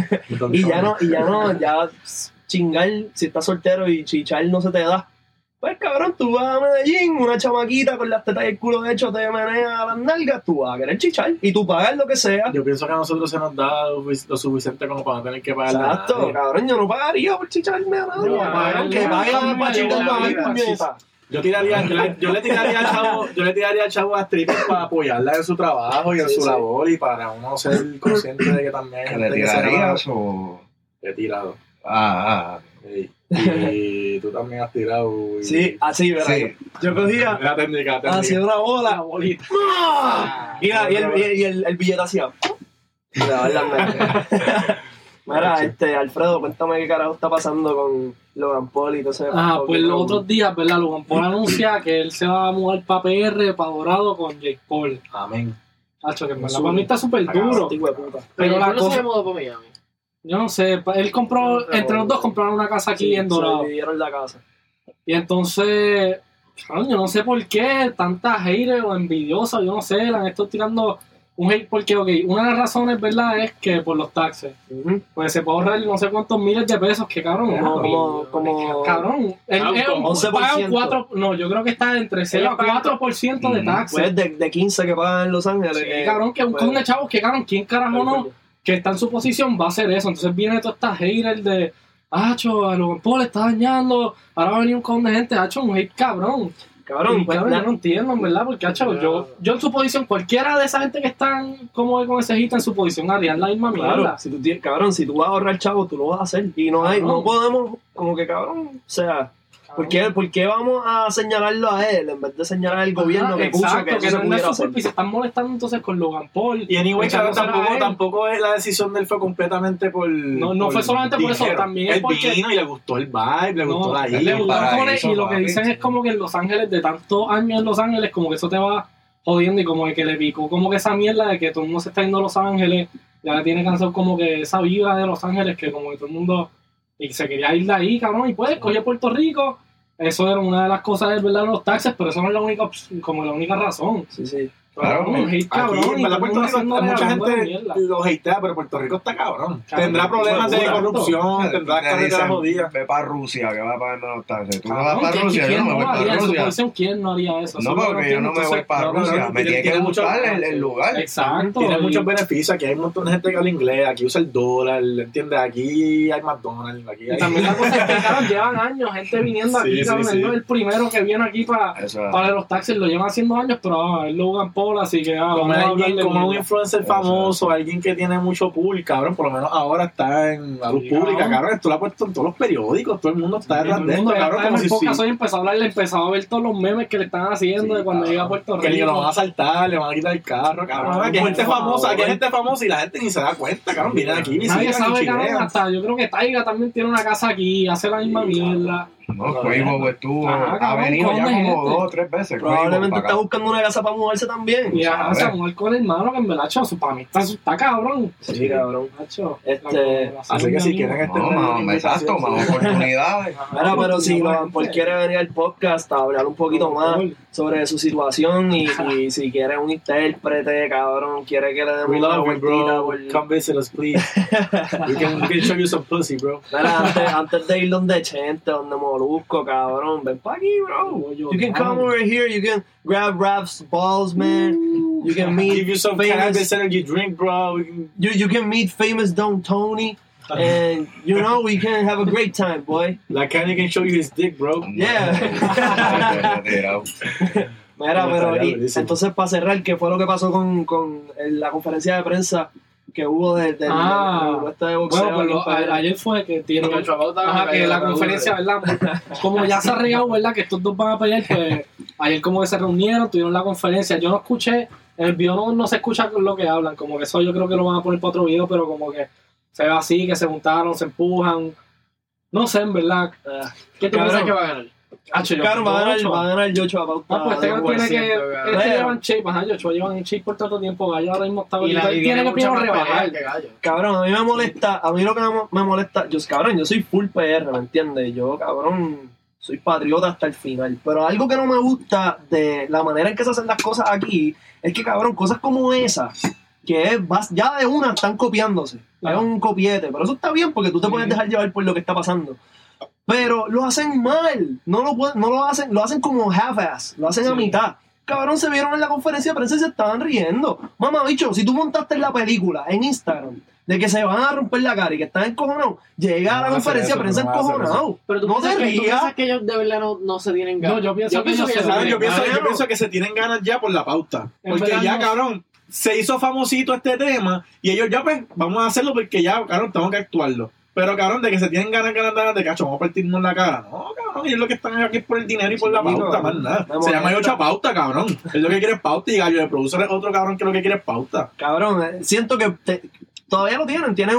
S1: ya chingar, si estás soltero y chichar no se te da. Pues cabrón, tú vas a Medellín, una chamaquita con las tetas y el culo hecho te menea a las nalgas, tú vas a querer chichar y tú pagas lo que sea.
S2: Yo pienso que a nosotros se nos da lo suficiente como para no tener que pagar nada.
S1: Exacto, cabrón, yo no pagaría por chicharme a nadie.
S5: No,
S1: cabrón, que
S5: no,
S1: paguen
S5: no,
S1: para chingar
S5: no,
S1: más,
S5: no,
S1: puñeta.
S2: Yo le tiraría al chavo a strippers para apoyarla en su trabajo y en
S1: Sí,
S2: su
S1: sí.
S2: labor y para uno ser consciente de que también hay
S4: ¿Que le
S2: gente que se
S4: tirarías o...?
S2: He tirado.
S4: Ah,
S2: Sí. Y tú también has tirado. Y...
S1: Sí, así, ¿verdad?
S4: Sí.
S1: Yo cogía,
S2: La técnica.
S1: hacía una bola,
S5: bolita.
S1: ¡ah! y el billete hacía. Y le daban las nalgas. Mira, Alfredo, cuéntame qué carajo está pasando con Logan Paul y todo ese.
S7: Pues los otros días, ¿verdad? Logan Paul anuncia que él se va a mudar para PR, para Dorado, con Jake Paul.
S2: Amén.
S7: Hacho, que en verdad para mí está súper duro.
S1: Hijo de puta.
S7: Pero la
S5: no se
S7: cosa,
S5: mudó para Miami.
S7: yo no sé, él compró, entre los dos compraron una casa aquí en Dorado.
S1: Se dividieron la casa.
S7: Y entonces, cabrón, yo no sé por qué tanta haters o envidiosa, yo no sé, la han estado tirando un hate porque, ok, una de las razones, ¿verdad? Es que por los taxes. Pues se puede ahorrar no sé cuántos miles de pesos, que cabrón,
S1: Como
S7: cabrón, él es un
S1: 11%.
S7: paga 4, no, yo creo que está entre 0 a 4% de taxes.
S1: pues de 15 que pagan en Los Ángeles.
S7: Sí, cabrón, que un
S1: pues,
S7: con de chavos que, cabrón, ¿quién carajo no? Que está en su posición va a hacer eso. Entonces viene toda esta hater de, a Logan Paul está dañando, ahora va a venir un con de gente, un hate cabrón.
S1: Cabrón,
S7: Y,
S1: pues,
S7: cabrón, yo no entiendo, en verdad, porque yo en su posición, cualquiera de esa gente que están como con ese hate en su posición harían la misma
S1: claro,
S7: mierda.
S1: si tú tienes, cabrón, si tú vas a ahorrar chavo, tú lo vas a hacer. Y no podemos, como que cabrón, o sea, ¿por qué vamos a señalarlo a él en vez de señalar al gobierno que puso
S7: exacto,
S1: que eso se
S7: no
S1: pudiera
S7: es su
S1: hacer?
S7: culpa y se están molestando entonces con Logan Paul.
S2: Y anyway, cabrón,
S7: echándosela a él.
S2: tampoco es la decisión de él fue completamente por.
S7: No fue solamente por eso,
S2: dinero.
S7: también es
S2: él
S7: porque-
S2: vino y le gustó el vibe, le gustó la
S7: le
S2: isla.
S7: gustó
S4: paraíso,
S7: cojones, y lo que
S4: papi.
S7: dicen es como que en Los Ángeles, de tantos años en Los Ángeles, como que eso te va jodiendo y como que le picó como que esa mierda de que todo el mundo se está yendo a Los Ángeles, ya le tiene cansado como que esa vibra de Los Ángeles que como que todo el mundo y se quería ir de ahí, cabrón, y pues cogió Puerto Rico. Eso era una de las cosas, ¿verdad? Los taxes, pero eso no es la única, como la única razón.
S1: Sí, sí.
S4: Claro,
S7: un hate
S2: Aquí,
S7: cabrón,
S2: en
S7: y
S2: verdad,
S7: todo el
S2: Puerto
S7: mundo
S2: Rico,
S7: haciéndole
S2: mucha
S7: hablando de
S2: gente
S7: mierda.
S2: lo hatea, pero Puerto Rico está cabrón.
S7: Cabrón,
S2: Tendrá problemas de
S7: exacto.
S2: corrupción, tendrá carreteras jodidas.
S4: Ve para Rusia, que va a pagar menos taxes. Tú no vas
S7: Cabrón,
S4: para Rusia, yo
S7: ¿quién
S4: no me
S7: no
S4: voy
S7: haría
S4: para
S7: en su
S4: Rusia.
S7: posición? ¿Quién no haría eso?
S4: No,
S7: Eso lo
S4: porque yo no me
S7: entiendo,
S4: voy para
S7: entonces,
S4: Rusia. Me tiene que
S2: tiene mucho-
S4: gustar el lugar.
S7: Exacto.
S2: Tiene
S7: y-
S2: muchos beneficios. Aquí hay un montón de gente que habla inglés. Aquí usa el dólar. ¿Entiendes? Aquí hay McDonald's. Aquí
S7: Y
S2: hay...
S7: también la cosa es que, cabrón, llevan años gente viniendo aquí,
S2: Sí, sí,
S7: cabrón.
S2: sí.
S7: Él no es el primero que viene aquí para
S4: Eso
S7: los taxis, lo llevan haciendo años, pero es Logan Paul, así que
S2: Como,
S7: vamos a hablar de
S2: como un
S7: mierda.
S2: influencer famoso, alguien que tiene mucho pool, cabrón, por lo menos ahora está en la luz
S7: Sí,
S2: pública,
S7: cabrón.
S2: cabrón, esto lo ha puesto en todos los periódicos, todo el mundo está
S7: Todo
S2: detrás
S7: el
S2: de esto,
S7: mundo
S2: cabrón,
S7: está en
S2: como
S7: el
S2: si
S7: podcast hoy empezó a hablar, le empezó a ver todos los memes que le están haciendo de cuando llega a Puerto
S2: que ni lo van a
S7: Rico.
S2: asaltar, le van a quitar el carro, cabrón,
S7: Cabrón,
S2: que hay gente
S7: por
S2: famosa,
S7: favor.
S2: que hay gente famosa y la gente ni se da cuenta, cabrón, vienen aquí, ni
S7: Nadie
S2: siquiera ni
S7: sabe, cabrón,
S2: chilean.
S7: hasta yo creo que Taiga también tiene una casa aquí, hace la misma mierda.
S4: No, Quavo estuvo,
S7: Ajá,
S4: ha
S7: cabrón,
S4: venido ya
S7: come
S4: como
S7: gente.
S4: 2 o 3 veces.
S1: Probablemente
S4: Quavo,
S1: está buscando una casa para mudarse también.
S7: Y ajá,
S4: ¿sabes?
S7: se mueve con el hermano que en verdad, chaval, para mí está cabrón.
S1: Sí, cabrón.
S7: Macho,
S2: Así que si quieren
S4: No, más, exacto, más oportunidades.
S1: Mira, pero si Logan Paul quiere venir al podcast a hablar un poquito más sobre su situación y si quiere un intérprete, cabrón, quiere que le demos
S2: We
S1: una
S2: love you,
S1: vueltita
S2: bro.
S1: por...
S2: Come visit us, please. we can show you some pussy, bro.
S1: Mira, antes de ir donde Chente, donde Molusco, cabrón, ven pa' aquí, bro. You can come over here, you can grab Raph's balls, man. You can
S2: Give
S1: meet
S2: you some
S1: famous,
S2: cannabis energy drink, bro. We can...
S1: you can meet famous Don Tony, and you know we can have a great time, boy.
S2: Like Kanye can show you his dick, bro.
S1: Yeah. Mira, pero y, entonces para cerrar, ¿qué fue lo que pasó con la conferencia de prensa que hubo del de boxeo?
S7: Bueno, pues
S1: aquí en
S7: ayer fue que tiene
S5: Porque el chaval estaba
S7: ajá, que
S5: callado,
S7: la
S5: cabrón.
S7: conferencia, ¿verdad? Como ya se ha regado, ¿verdad? Que estos dos van a pelear, pues ayer como que se reunieron, tuvieron la conferencia. Yo no escuché, en el video no se escucha lo que hablan, como que eso yo creo que lo van a poner para otro video, pero como que se ve así, que se juntaron, se empujan. No sé, en verdad.
S5: ¿Qué tú
S1: Cabrón.
S5: piensas que va a ganar?
S1: Claro, va a ganar Yocho a pauta.
S7: Ah, pues este tiene que.
S5: cabrón.
S7: Este lleva en shape, ajá, Yocho lleva en shape por tanto tiempo. Gallo ahora mismo está
S5: Y la
S7: él tiene que
S5: mucho
S7: primero
S5: más
S7: rebajar.
S5: pelea que Gallo.
S1: Cabrón, a mí me molesta, a mí lo que me molesta, yo soy full PR, ¿me entiendes? Yo, cabrón, soy patriota hasta el final. Pero algo que no me gusta de la manera en que se hacen las cosas aquí es que, cabrón, cosas como esa, ya de una están copiándose. Es un copiete, pero eso está bien porque tú te puedes dejar llevar por lo que está pasando. Pero lo hacen mal, no lo hacen como half-ass, lo hacen a mitad. Cabrón, se vieron en la conferencia de prensa y se estaban riendo. Mamá, bicho, si tú montaste la película en Instagram de que se van a romper la cara y que están encojonados, llega a la conferencia de prensa encojonado.
S5: Pero tú
S1: no te
S5: piensas
S1: rías.
S5: que ellos de verdad no se tienen ganas.
S7: No, yo pienso que ellos se
S2: ¿Sabes? Yo
S7: tienen
S2: pienso que se tienen ganas ya por la pauta.
S7: En
S2: Porque
S7: verdad
S2: ya,
S7: no.
S2: cabrón, se hizo famosito este tema y ellos ya, pues, vamos a hacerlo porque ya, cabrón, tengo que actuarlo. Pero, cabrón, de que se tienen ganas de cacho, vamos a partirnos la cara. No, cabrón, ellos lo que están aquí es por el dinero y por la pauta, más nada. Se llama Yocho pauta, cabrón. Es lo que quiere es pauta y Gallo de producer es otro cabrón que lo que quiere es pauta.
S1: Cabrón, siento que todavía lo tienen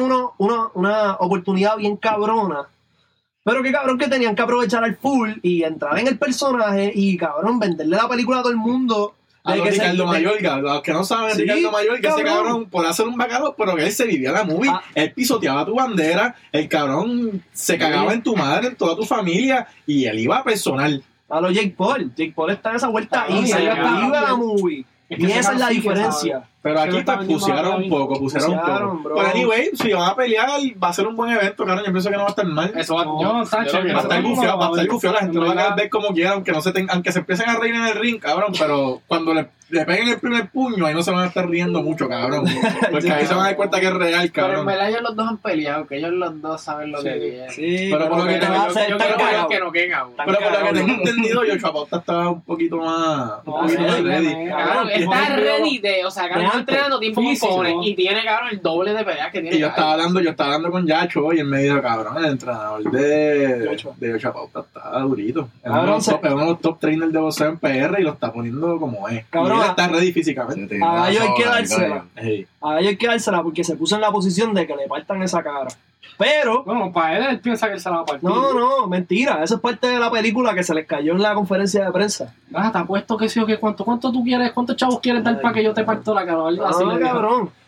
S1: una oportunidad bien cabrona. Pero que cabrón que tenían que aprovechar al full y entrar en el personaje y, cabrón, venderle la película a todo el mundo.
S2: A los Ricardo Mayorga, los que no saben,
S1: Sí,
S2: Ricardo Mayorga, ese
S1: cabrón.
S2: cabrón, por hacer un bacalao, pero que él se vivía la movie, él pisoteaba tu bandera, el cabrón se cagaba en tu madre, en toda tu familia, y él iba personal.
S1: A los Jake Paul. Jake Paul está en esa vuelta
S7: Cabrón,
S1: y se
S7: ya está,
S1: vive la
S7: cabrón.
S1: movie.
S7: Es
S1: Y
S7: que ese
S1: esa es la
S7: cabrón sí que
S1: diferencia.
S2: Pero
S7: Se
S2: aquí
S7: lo está
S2: pues,
S7: vendiendo
S2: pusieron
S7: más
S2: un poco,
S1: Pusieron, bro.
S2: Pero anyway, si van a pelear, va a ser un buen evento, cabrón, yo pienso que no va a estar mal.
S5: Eso va
S7: No, Sánchez,
S2: Va a estar gufiado, la gente lo va a querer ver como quiera, aunque se empiecen a reír en el ring, cabrón, pero cuando le peguen el primer puño, ahí no se van a estar riendo mucho, cabrón. Porque ahí se van a dar cuenta que es real,
S5: Pero en
S2: cabrón.
S5: verdad ellos los dos han peleado, que ellos los dos saben lo que viene.
S1: Sí,
S2: Pero por lo que
S1: te
S2: te
S1: va a hacer
S5: Yo
S1: estar
S5: creo
S1: cagado.
S5: que no queda uno.
S2: Pero por lo que tengo entendido, yo Chapauta estaba un poquito más ready.
S5: Cabrón, está ready de, o sea, cabrón, está entrenando tiempo con
S7: Físico.
S5: cojones y tiene, cabrón, el doble de peleas que tiene.
S2: Y yo estaba hablando con Yacho y él me dijo, cabrón, el entrenador de
S1: Yacho.
S2: Chapauta está durito. Es
S1: Cabrón,
S2: uno de los top trainers de boxeo en PR y lo está poniendo como es.
S1: Cabrón,
S2: y él está ready físicamente.
S1: A Gallo hay que dársela.
S2: Hey.
S1: A Gallo hay que dársela porque se puso en la posición de que le partan esa cara. Pero,
S7: Bueno, para él piensa que él se la va a partir.
S1: no, mentira. Eso es parte de la película que se les cayó en la conferencia de prensa.
S7: Ah, te apuesto que sí o que cuánto tú quieres, cuántos chavos quieres dar para que yo te parto la cara. Así
S1: No,
S7: le dijo.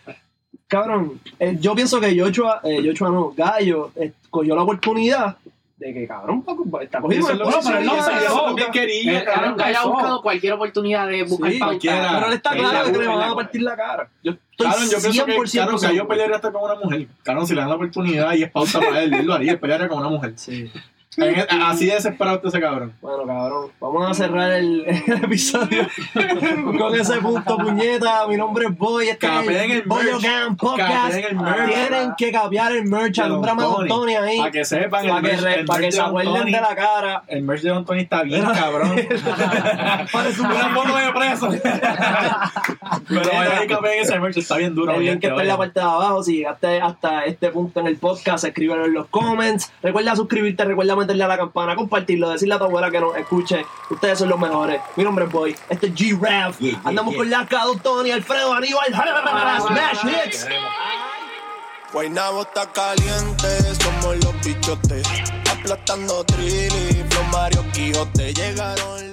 S1: cabrón. Yo pienso que Gallo cogió la oportunidad de que, cabrón, está cogiendo
S2: Eso
S1: el
S2: es lo que
S1: pero él no
S2: eso es
S1: empezó.
S2: lo que él quería,
S5: Cabrón,
S2: cabrón.
S5: Gallo ha buscado cualquier oportunidad de buscar
S1: Sí,
S5: pauta.
S2: cualquiera.
S1: Pero él está
S2: En
S1: claro
S2: la
S1: de que le
S2: en
S1: van
S2: la-
S1: a partir la cara. Yo estoy
S2: Claro, yo pienso que
S1: 100%
S2: claro,
S1: seguro.
S2: yo pelearía hasta con una mujer. Claro, si le dan la oportunidad y es pauta para él lo haría, él pelearía con una mujer.
S1: Sí.
S2: Así de desesperado está ese cabrón.
S1: Bueno, cabrón, vamos a cerrar el episodio con ese punto, puñeta. Mi nombre es Boy. Este
S2: Capeen
S1: es el
S2: el
S1: Boyo
S2: merch.
S1: Gang Podcast.
S2: Capeen el merch.
S1: Tienen que capear el merch.
S2: De Don
S1: Alúmbrame a Don
S2: Tony.
S1: Tony ahí.
S2: Para que sepan,
S1: Para que,
S2: el
S1: para que
S2: merch
S1: se
S2: de Don
S1: acuerden
S2: Tony,
S1: de la cara.
S2: el merch de Don Tony está bien, cabrón.
S1: Parece un
S2: Una foto de preso. Pero vaya, capeen ese merch, está bien duro.
S1: El link
S2: gente,
S1: está en la
S2: vaya.
S1: parte de abajo. Si llegaste hasta este punto en el podcast, escríbelo en los comments. Recuerda suscribirte, recuerda meterle a la campana, compartirlo, decirle a tu abuela que nos escuche. Ustedes son los mejores. Mi nombre es Boy. Este es G-Rap. Andamos con la Don Tony, Alfredo, Aníbal. Smash Hits.
S8: Guaynabo está caliente, somos los bichotes. Aplastando trini, Flow Mario Quijote. Llegaron